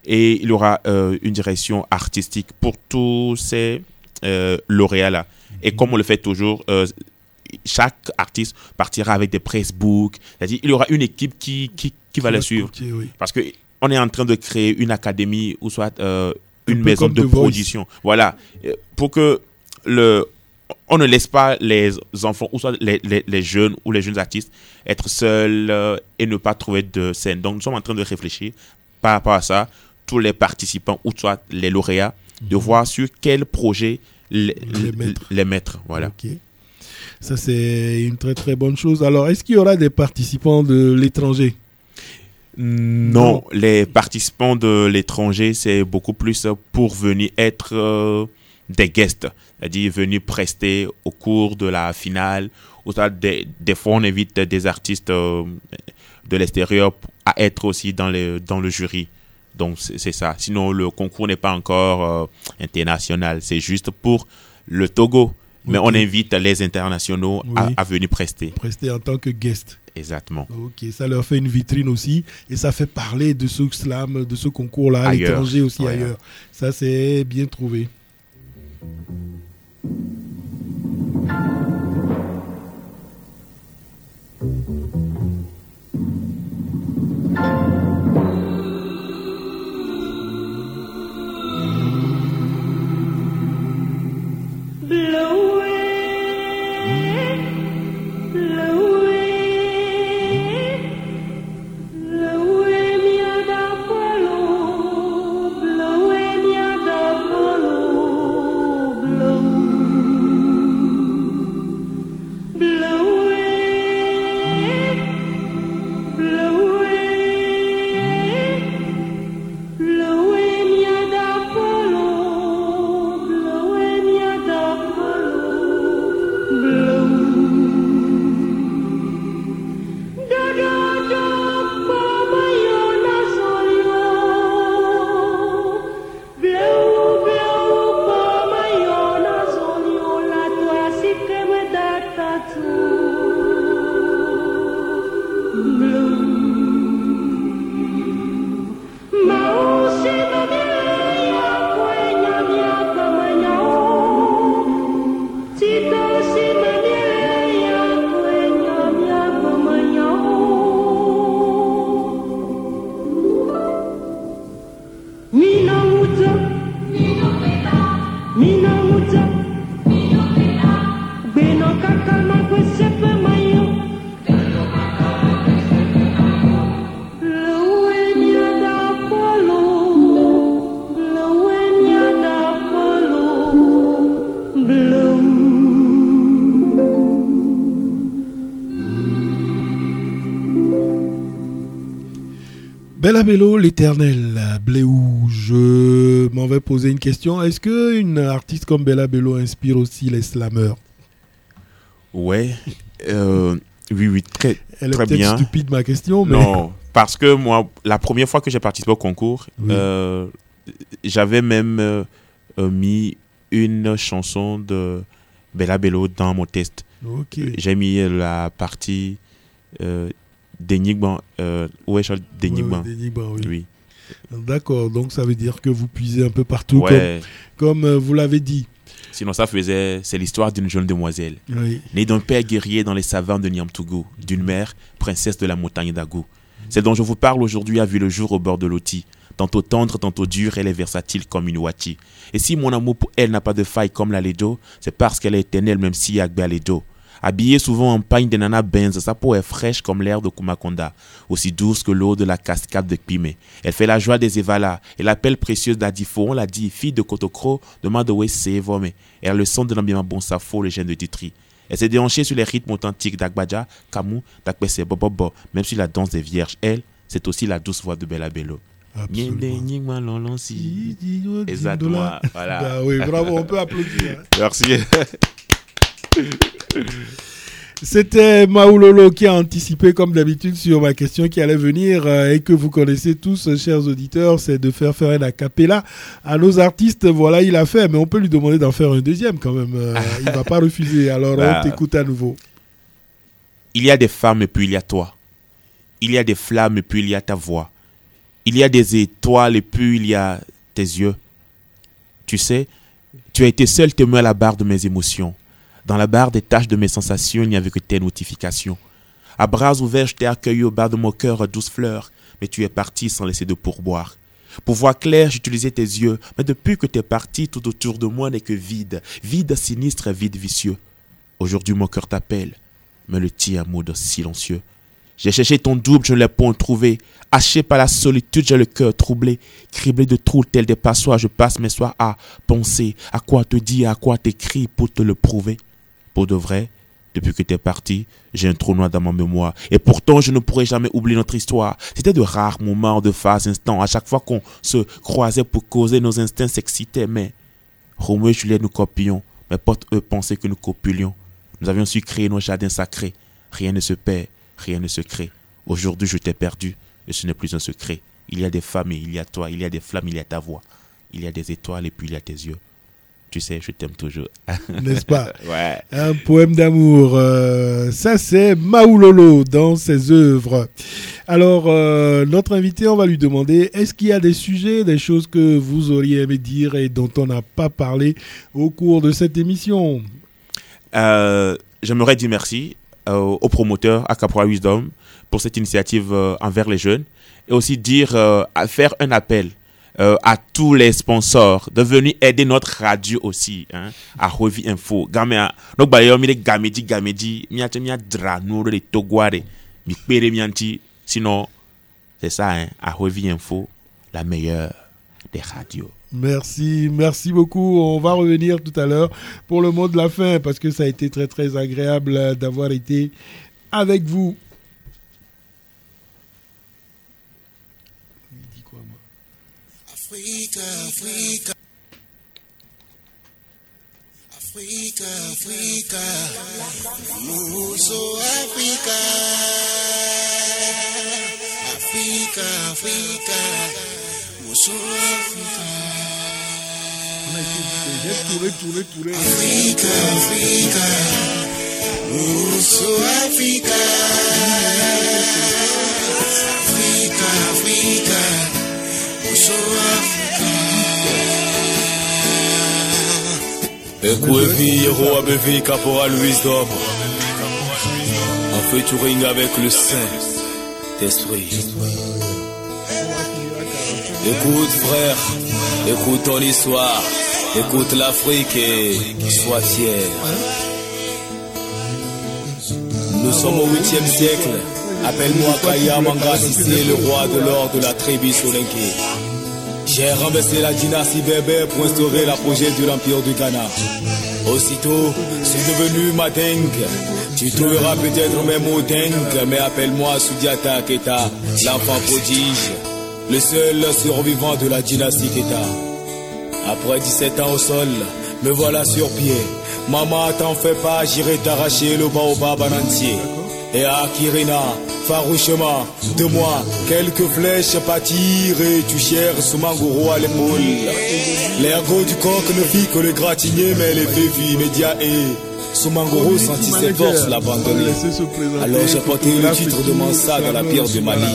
Et il y aura une direction artistique pour tous ces lauréats-là. Et comme on le fait toujours, chaque artiste partira avec des pressbooks. C'est-à-dire il y aura une équipe qui va les suivre. Oui. Parce qu'on est en train de créer une académie ou soit une peu maison comme de The Voice. production. Voilà. Pour que on ne laisse pas les enfants ou soit les jeunes ou les jeunes artistes être seuls et ne pas trouver de scène. Donc nous sommes en train de réfléchir par rapport à ça, tous les participants ou soit les lauréats, de voir sur quel projet les mettre. Voilà. Ok. Ça, c'est une très très bonne chose. Alors, est-ce qu'il y aura des participants de l'étranger? Non, les participants de l'étranger, c'est beaucoup plus pour venir être des guests, c'est-à-dire venir prester au cours de la finale. Ou ça, des fois, on invite des artistes de l'extérieur à être aussi dans le jury. Donc, c'est ça. Sinon, le concours n'est pas encore international. C'est juste pour le Togo. Mais on invite les internationaux à venir prester. Prester en tant que guest. Exactement. Ok, ça leur fait une vitrine aussi. Et ça fait parler de ce slam, de ce concours-là à Ailleurs. l'étranger aussi Ouais. ailleurs. Ça, c'est bien trouvé. Bella Bello, l'éternel Bléou, je m'en vais poser une question. Est-ce qu'une artiste comme Bella Bello inspire aussi les slammeurs? Ouais, oui, très, Elle est très peut-être bien. stupide ma question, mais... Non, parce que moi, la première fois que j'ai participé au concours, j'avais même mis une chanson de Bella Bello dans mon test. Ok. J'ai mis la partie d'Enigma, d'Enigma. D'Enigma, oui. Oui. D'accord, donc ça veut dire que vous puisez un peu partout, Ouais. comme vous l'avez dit. Sinon, c'est l'histoire d'une jeune demoiselle, Oui. née d'un père guerrier dans les savanes de Niamtougou, d'une mère, princesse de la montagne d'Agou. Celle dont je vous parle aujourd'hui a vu le jour au bord de l'Oti. Tantôt tendre, tantôt dure, elle est versatile comme une Wati. Et si mon amour pour elle n'a pas de faille comme la Ledo, c'est parce qu'elle est éternelle même si Agbe a Ledo. Habillée souvent en pagne de Nana Benz, sa peau est fraîche comme l'air de Kumakonda, aussi douce que l'eau de la cascade de Kpime. Elle fait la joie des Evala et l'appel précieuse d'Adifo. On l'a dit, fille de Kotokro, demande où c'est Vome. Elle a le son de l'ambiance bon safo, le gène de Ditri. Elle s'est déhanchée sur les rythmes authentiques d'Agbadja, Kamou, d'Akpese Bobobo. Même sur la danse des vierges, elle, c'est aussi la douce voix de Bella Bello. Absolument. Exactement. Voilà. Ah oui, bravo, on peut applaudir. Merci. C'était Maoulolo qui a anticipé comme d'habitude sur ma question qui allait venir et que vous connaissez tous, chers auditeurs, c'est de faire un a cappella à nos artistes. Voilà, il a fait, mais on peut lui demander d'en faire un deuxième quand même. Il va pas refuser, alors on t'écoute à nouveau. Il y a des femmes et puis il y a toi. Il y a des flammes et puis il y a ta voix. Il y a des étoiles et puis il y a tes yeux. Tu sais, tu as été seul témoin à la barre de mes émotions. Dans la barre des tâches de mes sensations, il n'y avait que tes notifications. À bras ouverts, je t'ai accueilli au bas de mon cœur, douce fleur, mais tu es parti sans laisser de pourboire. Pour voir clair, j'utilisais tes yeux, mais depuis que tu es parti, tout autour de moi n'est que vide, vide sinistre, vide vicieux. Aujourd'hui, mon cœur t'appelle, mais le tien mode silencieux. J'ai cherché ton double, je ne l'ai point trouvé. Haché par la solitude, j'ai le cœur troublé. Criblé de trous tels des passoires, je passe mes soirs à penser, à quoi te dire, à quoi t'écrire pour te le prouver. Pour de vrai, depuis que t'es parti, j'ai un trou noir dans ma mémoire. Et pourtant, je ne pourrai jamais oublier notre histoire. C'était de rares moments, de phases, instants. À chaque fois qu'on se croisait pour causer, nos instincts s'excitaient. Mais Roméo et Juliette, nous copions. Mes potes, eux, pensaient que nous copulions. Nous avions su créer nos jardins sacrés. Rien ne se perd, rien ne se crée. Aujourd'hui, je t'ai perdu et ce n'est plus un secret. Il y a des familles, il y a toi, il y a des flammes, il y a ta voix. Il y a des étoiles et puis il y a tes yeux. Tu sais, je t'aime toujours. N'est-ce pas? Ouais. Un poème d'amour. Ça, c'est Maoulolo dans ses œuvres. Alors, notre invité, on va lui demander, est-ce qu'il y a des sujets, des choses que vous auriez aimé dire et dont on n'a pas parlé au cours de cette émission? J'aimerais dire merci au promoteur, à Caporal Wisdom, pour cette initiative envers les jeunes. Et aussi dire, faire un appel à tous les sponsors de venir aider notre radio aussi, hein, à Revue Info. Donc, gamédi, sinon, c'est ça, hein, à Revue Info, la meilleure des radios. Merci beaucoup. On va revenir tout à l'heure pour le mot de la fin parce que ça a été très très agréable d'avoir été avec vous. Africa, Africa, Africa, Africa, Muso Africa, Africa, Africa, Muso Africa. Africa, Africa, Muso Africa, Africa, Africa. Ekwevi, Yero Abevi, Caporal Wisdom. En featuring avec le Saint-Esprit. Écoute frère, écoute ton histoire, écoute l'Afrique et sois fier. Nous sommes au 8e siècle. Appelle-moi Kaya Manga Sissé, le roi de l'or de la tribu Soninké. J'ai renversé la dynastie Bébé pour instaurer l'apogée de l'empire du Ghana. Aussitôt, c'est devenu Madeng. Tu trouveras peut-être même Odeng, mais appelle-moi Soudiata Keta, l'enfant prodige, le seul survivant de la dynastie Keta. Après 17 ans au sol, me voilà sur pied. Maman, t'en fais pas, j'irai t'arracher le baobab en entier. Et à Kirina, farouchement, de moi, quelques flèches pâtirent et tu cherches ce mangouro à l'épaule. L'ergot du coq ne fit que le gratigner, mais l'effet fut immédiat et ce mangouro sentit ses forces l'abandonner. Alors j'ai porté le titre de Mansa dans la pierre de Mali.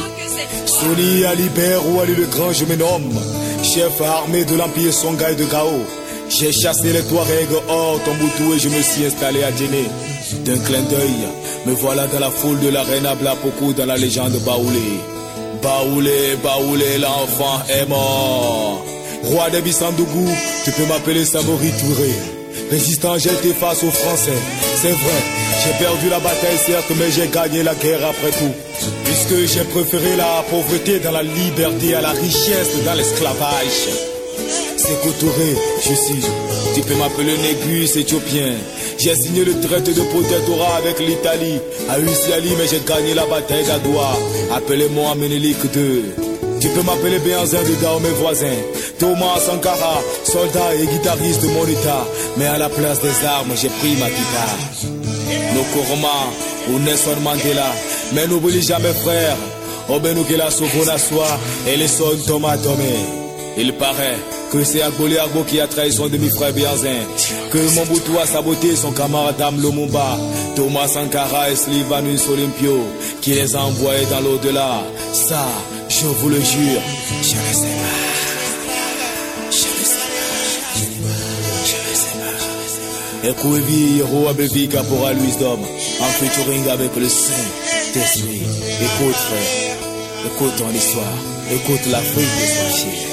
Soni Ali Berou Ali le grand, je me nomme, chef armé de l'empire Songhai de Gao. J'ai chassé les Touaregs hors Tombouctou et je me suis installé à Djenné. D'un clin d'œil, me voilà dans la foule de la reine à Blapoko dans la légende Baoulé. Baoulé, Baoulé, l'enfant est mort. Roi des Bissandougou, tu peux m'appeler Samori Touré. Résistant, j'ai été face aux Français. C'est vrai, j'ai perdu la bataille certes, mais j'ai gagné la guerre après tout. Puisque j'ai préféré la pauvreté dans la liberté à la richesse dans l'esclavage. C'est Touré, je suis. Tu peux m'appeler Négus éthiopien. J'ai signé le traité de protectorat avec l'Italie à Ussiali, mais j'ai gagné la bataille d'Adoua. Appelez-moi Ménélique II. Tu peux m'appeler Béanzin de Dao, mes voisins. Thomas Sankara, soldat et guitariste de mon état. Mais à la place des armes, j'ai pris ma guitare. Nokoroma ou Nelson Mandela. Mais n'oublie jamais, frère. Obenukela Sovona Soa et les sons Thomas Tomé. Il paraît que c'est Agbole Agbo qui a trahi son demi-frère Bianzin, que Mobutu a saboté son camarade Dame Lumumba, Thomas Sankara et Sylvanus Olympio, qui les a envoyés dans l'au-delà. Ça, Je vous le jure. Je ne sais pas. Je ne sais pas. Je ne sais pas. Ekouevi, Roi Bevi, Caporal Wisdom, en featuring avec le Saint-Esprit. Écoute, frère. Écoute ton histoire. Écoute l'Afrique et sois fier.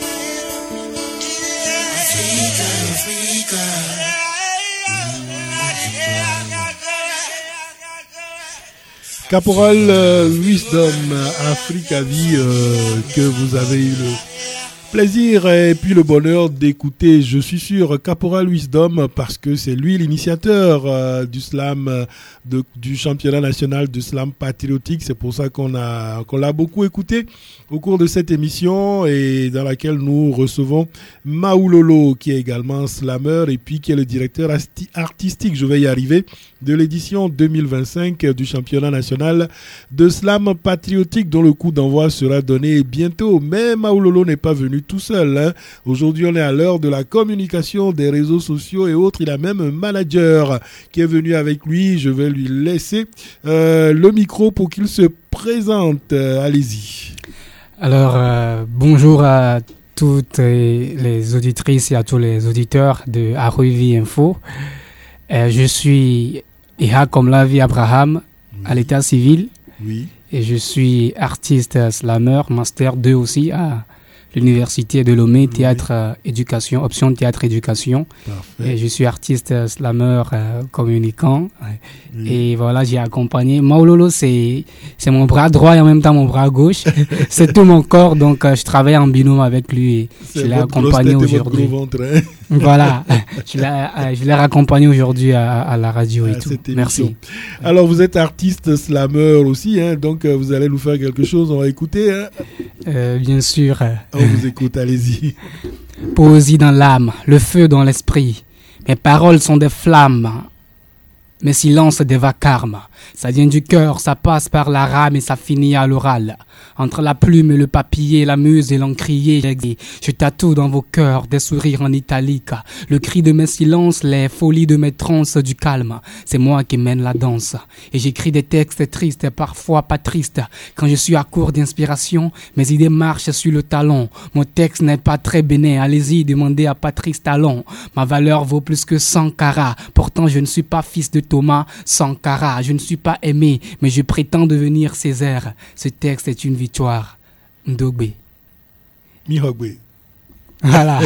Africa, Africa. Caporal Wisdom, Africa Vie, que vous avez eu le plaisir et puis le bonheur d'écouter, je suis sûr, Caporal Wisdom, parce que c'est lui l'initiateur du slam, du championnat national de slam patriotique. C'est pour ça qu'on l'a beaucoup écouté au cours de cette émission et dans laquelle nous recevons Maoulolo, qui est également slammer et puis qui est le directeur artistique, je vais y arriver, de l'édition 2025 du championnat national de slam patriotique, dont le coup d'envoi sera donné bientôt. Mais Maoulolo n'est pas venu tout seul, hein. Aujourd'hui, on est à l'heure de la communication, des réseaux sociaux et autres. Il a même un manager qui est venu avec lui. Je vais lui laisser le micro pour qu'il se présente. Allez-y. Alors, bonjour à toutes les auditrices et à tous les auditeurs de Aruivi Info. Je suis Iha comme la vie Abraham, à l'état civil. Oui. Et je suis artiste slammer, master 2 aussi à l'université de Lomé, théâtre éducation, option théâtre éducation. Parfait. Et je suis artiste slammer communicant. Et voilà, j'ai accompagné. Maoulolo, c'est mon bras droit et en même temps mon bras gauche. C'est tout mon corps, donc je travaille en binôme avec lui et je l'ai accompagné aujourd'hui. Voilà, je l'ai accompagné aujourd'hui à la radio et tout. Merci. Alors, vous êtes artiste slammer aussi, hein, donc vous allez nous faire quelque chose, on va écouter. Hein. Bien sûr. On vous écoute, allez-y. Poésie dans l'âme, le feu dans l'esprit. Mes paroles sont des flammes, mes silences des vacarmes. Ça vient du cœur, ça passe par la rame et ça finit à l'oral. Entre la plume et le papier, la muse et l'encrier, je tatoue dans vos cœurs des sourires en italique. Le cri de mes silences, les folies de mes transes du calme. C'est moi qui mène la danse. Et j'écris des textes tristes et parfois pas tristes. Quand je suis à court d'inspiration, mes idées marchent sur le talon. Mon texte n'est pas très bénin. Allez-y, demandez à Patrice Talon. Ma valeur vaut plus que 100 carats. Pourtant, je ne suis pas fils de Thomas, 100 carats. Je ne suis pas aimé, mais je prétends devenir Césaire. Ce texte est une victoire. Ndogbe. Mihogbe. Voilà.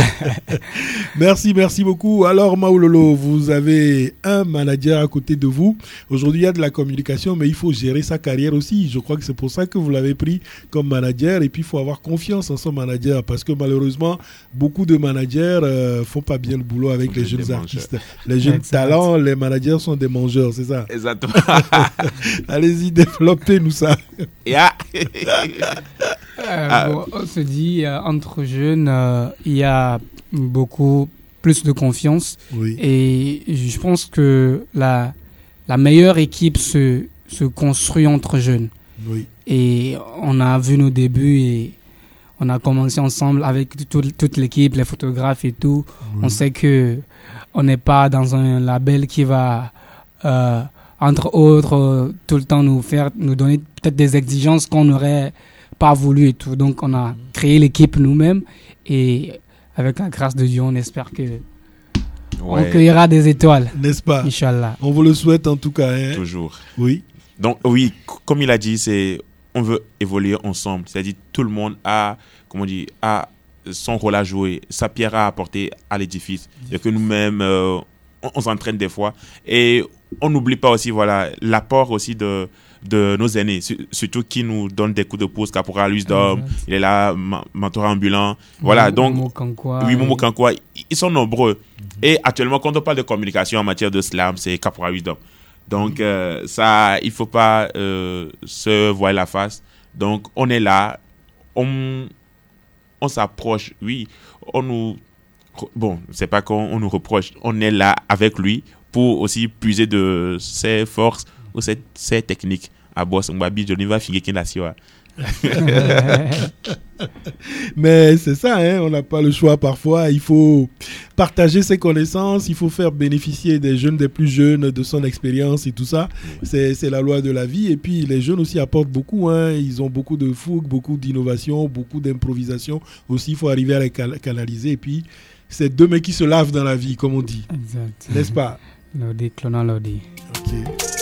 Merci beaucoup. Alors Maoulolo, vous avez un manager à côté de vous. Aujourd'hui, il y a de la communication, mais il faut gérer sa carrière aussi. Je crois que c'est pour ça que vous l'avez pris comme manager. Et puis, il faut avoir confiance en son manager parce que malheureusement, beaucoup de managers font pas bien le boulot avec les jeunes artistes. Les jeunes talents, les managers sont des mangeurs, c'est ça? Exactement. Allez-y, développez-nous ça. Yeah. Bon, on se dit, entre jeunes, il y a beaucoup plus de confiance. Oui. Et je pense que la meilleure équipe se construit entre jeunes. Oui. Et on a vu nos débuts et on a commencé ensemble avec toute l'équipe, les photographes et tout. Oui. On sait que on n'est pas dans un label qui va, entre autres, tout le temps nous donner peut-être des exigences qu'on n'aurait pas voulu et tout. Donc on a créé l'équipe nous-mêmes et avec la grâce de Dieu, on espère que on cueillera des étoiles. N'est-ce pas? Inch'Allah. On vous le souhaite en tout cas. Hein? Toujours. Oui. Donc oui, comme il a dit, on veut évoluer ensemble. C'est-à-dire tout le monde a son rôle à jouer, sa pierre à apporter à l'édifice. Et que nous-mêmes, on s'entraîne des fois. Et on n'oublie pas aussi l'apport aussi de nos aînés, surtout qui nous donnent des coups de pouce. Caporal Wisdom, il est là, mentor ambulant. Voilà, donc, Momo Kankwa, ils sont nombreux. Et actuellement, quand on parle de communication en matière de slam, c'est Caporal Wisdom. Donc, ça, il faut pas se voiler la face. Donc, on est là, on s'approche, oui, c'est pas qu'on nous reproche, on est là avec lui pour aussi puiser de ses forces ou ses techniques à boss. On va bien Johnny va finir qu'il a Mais c'est ça, hein, on n'a pas le choix parfois. Il faut partager ses connaissances, il faut faire bénéficier des jeunes, des plus jeunes, de son expérience et tout ça. C'est la loi de la vie. Et puis les jeunes aussi apportent beaucoup, hein. Ils ont beaucoup de fougue, beaucoup d'innovation, beaucoup d'improvisation. Aussi, il faut arriver à les canaliser. Et puis, c'est deux mecs qui se lavent dans la vie, comme on dit. Exact. N'est-ce pas? Lodi, clonant Lodi. Ok.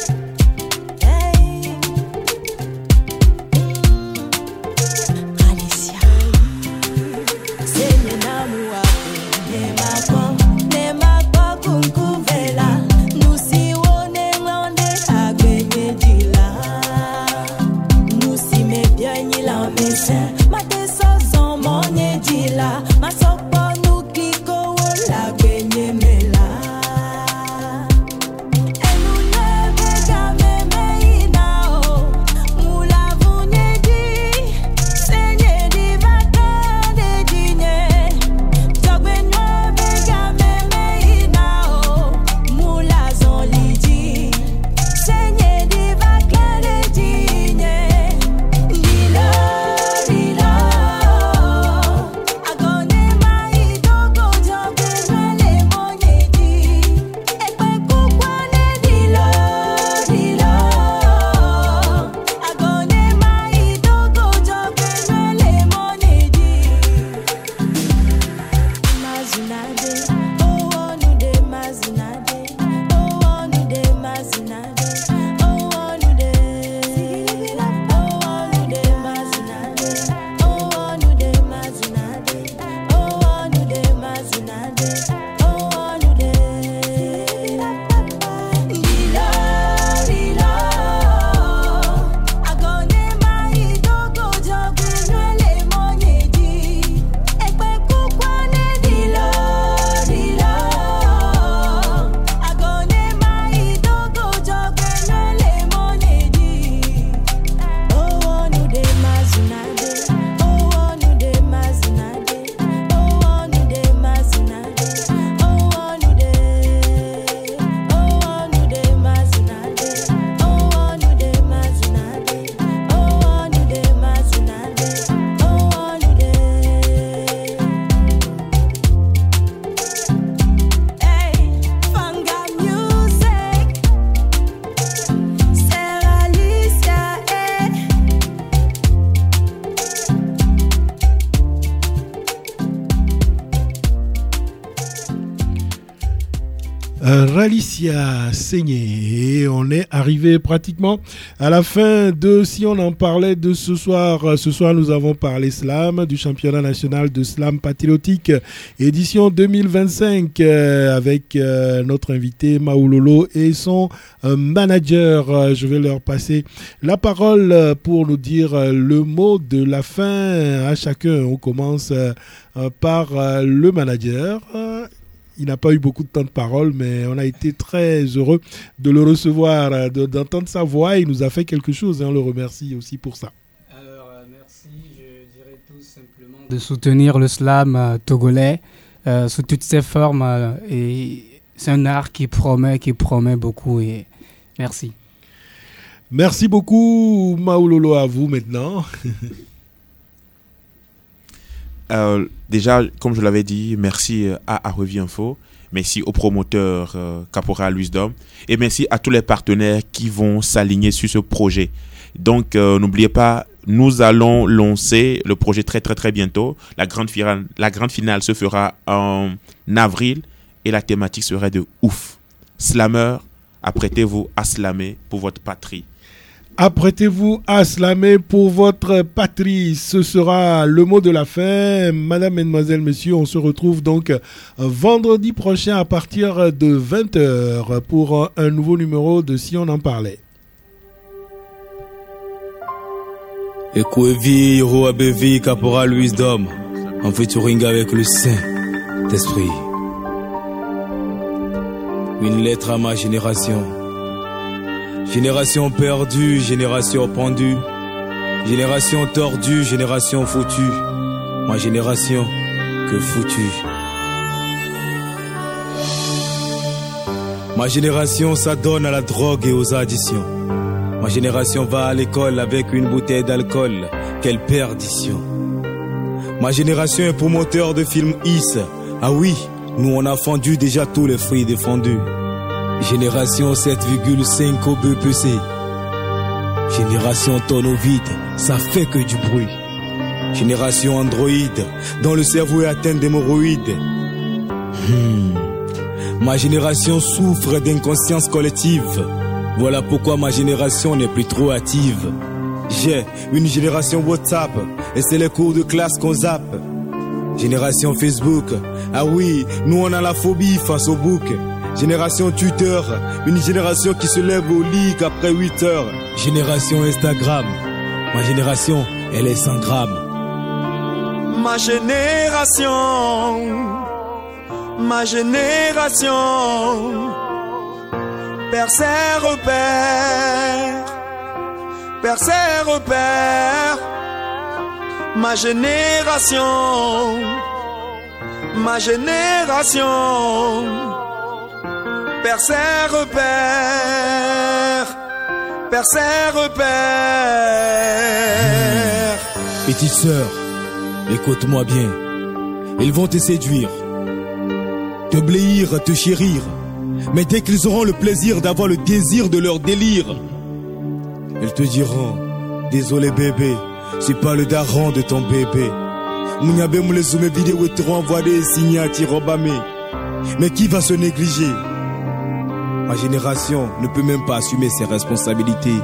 Ralicia Saigné, et on est arrivé pratiquement à la fin de Si on en parlait de ce soir. Ce soir, nous avons parlé slam, du championnat national de slam patriotique, édition 2025, avec notre invité Maoulolo et son manager. Je vais leur passer la parole pour nous dire le mot de la fin à chacun. On commence par le manager. Il n'a pas eu beaucoup de temps de parole, mais on a été très heureux de le recevoir, d'entendre sa voix. Il nous a fait quelque chose et on le remercie aussi pour ça. Alors, merci, je dirais tout simplement de soutenir le slam togolais sous toutes ses formes. Et c'est un art qui promet beaucoup. Et merci. Merci beaucoup, Maoulolo, à vous maintenant. Déjà, comme je l'avais dit, merci à Revue Info, merci au promoteur Caporal Wisdom et merci à tous les partenaires qui vont s'aligner sur ce projet. Donc, n'oubliez pas, nous allons lancer le projet très très très bientôt. La grande finale se fera en avril et la thématique serait de ouf. Slammer, apprêtez-vous à slammer pour votre patrie. Apprêtez-vous à slammer pour votre patrie. Ce sera le mot de la fin. Madame, mesdemoiselles, messieurs, on se retrouve donc vendredi prochain à partir de 20h pour un nouveau numéro de Si on en parlait. Ekwevi, Roabevi, Caporal Wisdom, en featuring avec le Saint-Esprit. Une lettre à ma génération. Génération perdue, génération pendue, génération tordue, génération foutue, ma génération que foutue. Ma génération s'adonne à la drogue et aux additions. Ma Ma génération va à l'école avec une bouteille d'alcool. Quelle perdition. Ma génération est promoteur de films Is. Ah oui, nous on a fendu déjà tous les fruits défendus. Génération 7,5 au BPC. Génération tonneau vide, ça fait que du bruit. Génération Android, dont le cerveau est atteint d'hémorroïdes. Ma génération souffre d'inconscience collective. Voilà pourquoi ma génération n'est plus trop active. J'ai une génération WhatsApp, et c'est les cours de classe qu'on zappe. Génération Facebook, ah oui, nous on a la phobie face au book. Génération Twitter, une génération qui se lève au lit qu'après 8 heures. Génération Instagram, ma génération, elle est 100 grammes. Ma génération, perd ses repères, perd ses repères. Ma génération, perd ses repères, perd ses repères. Petite sœur, écoute-moi bien. Ils vont te séduire, te bléir, te chérir. Mais dès qu'ils auront le plaisir d'avoir le désir de leur délire, ils te diront, désolé bébé, c'est pas le daron de ton bébé. Mouniabe moule zoomé vidéo et te renvoie des signes à tirobamé. Mais qui va se négliger? Ma génération ne peut même pas assumer ses responsabilités.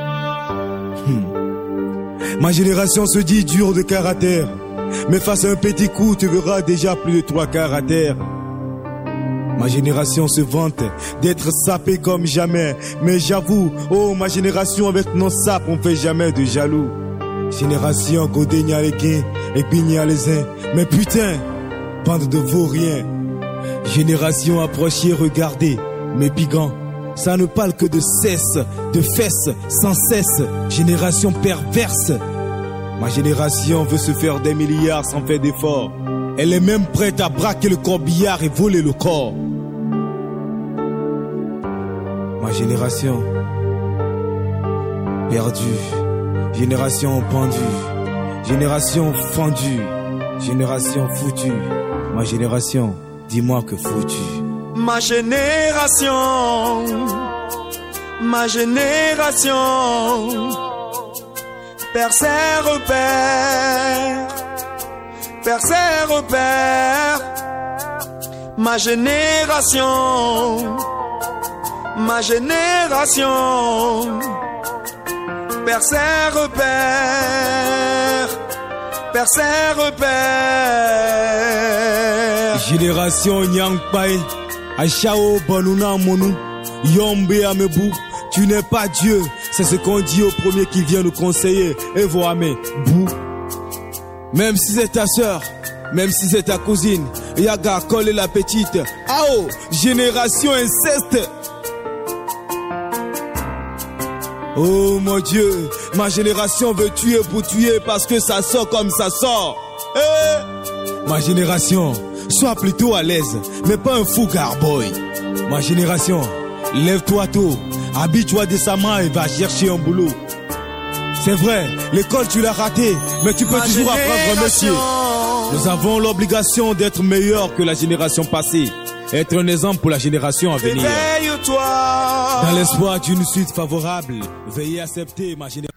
Ma génération se dit dure de caractère, mais face à un petit coup, tu verras déjà plus de 3 quarts à terre. Ma génération se vante d'être sapée comme jamais, mais j'avoue, oh ma génération avec nos sapes, on fait jamais de jaloux. Génération Godé n'y a les gains et puis n'y a les uns, mais putain, bande de vauriens. Génération approchée, regardez, mes pigants, ça ne parle que de cesse, de fesses, sans cesse. Génération perverse. Ma génération veut se faire des milliards sans faire d'efforts. Elle est même prête à braquer le corbillard et voler le corps. Ma génération perdue, génération pendue, génération fendue, génération foutue. Ma génération, dis-moi que foutue. Ma génération, perd ses repères, perd ses repères. Ma génération, perd ses repères, perd ses repères. Génération Nyangpae, Aishao Banuna Monu, Yombe Amebu, tu n'es pas Dieu, c'est ce qu'on dit au premier qui vient nous conseiller. Et voamé, bou. Même si c'est ta soeur, même si c'est ta cousine, Yaga colle la petite. Ao, génération inceste. Oh mon Dieu, ma génération veut tuer pour tuer parce que ça sort comme ça sort. Ma génération, sois plutôt à l'aise, mais pas un fou garboy. Ma génération, lève-toi tôt, habille-toi décemment et va chercher un boulot. C'est vrai, l'école tu l'as raté, mais tu peux toujours apprendre un métier. Nous avons l'obligation d'être meilleurs que la génération passée. Être un exemple pour la génération à venir. Éveille-toi. Dans l'espoir d'une suite favorable, veuillez accepter ma génération.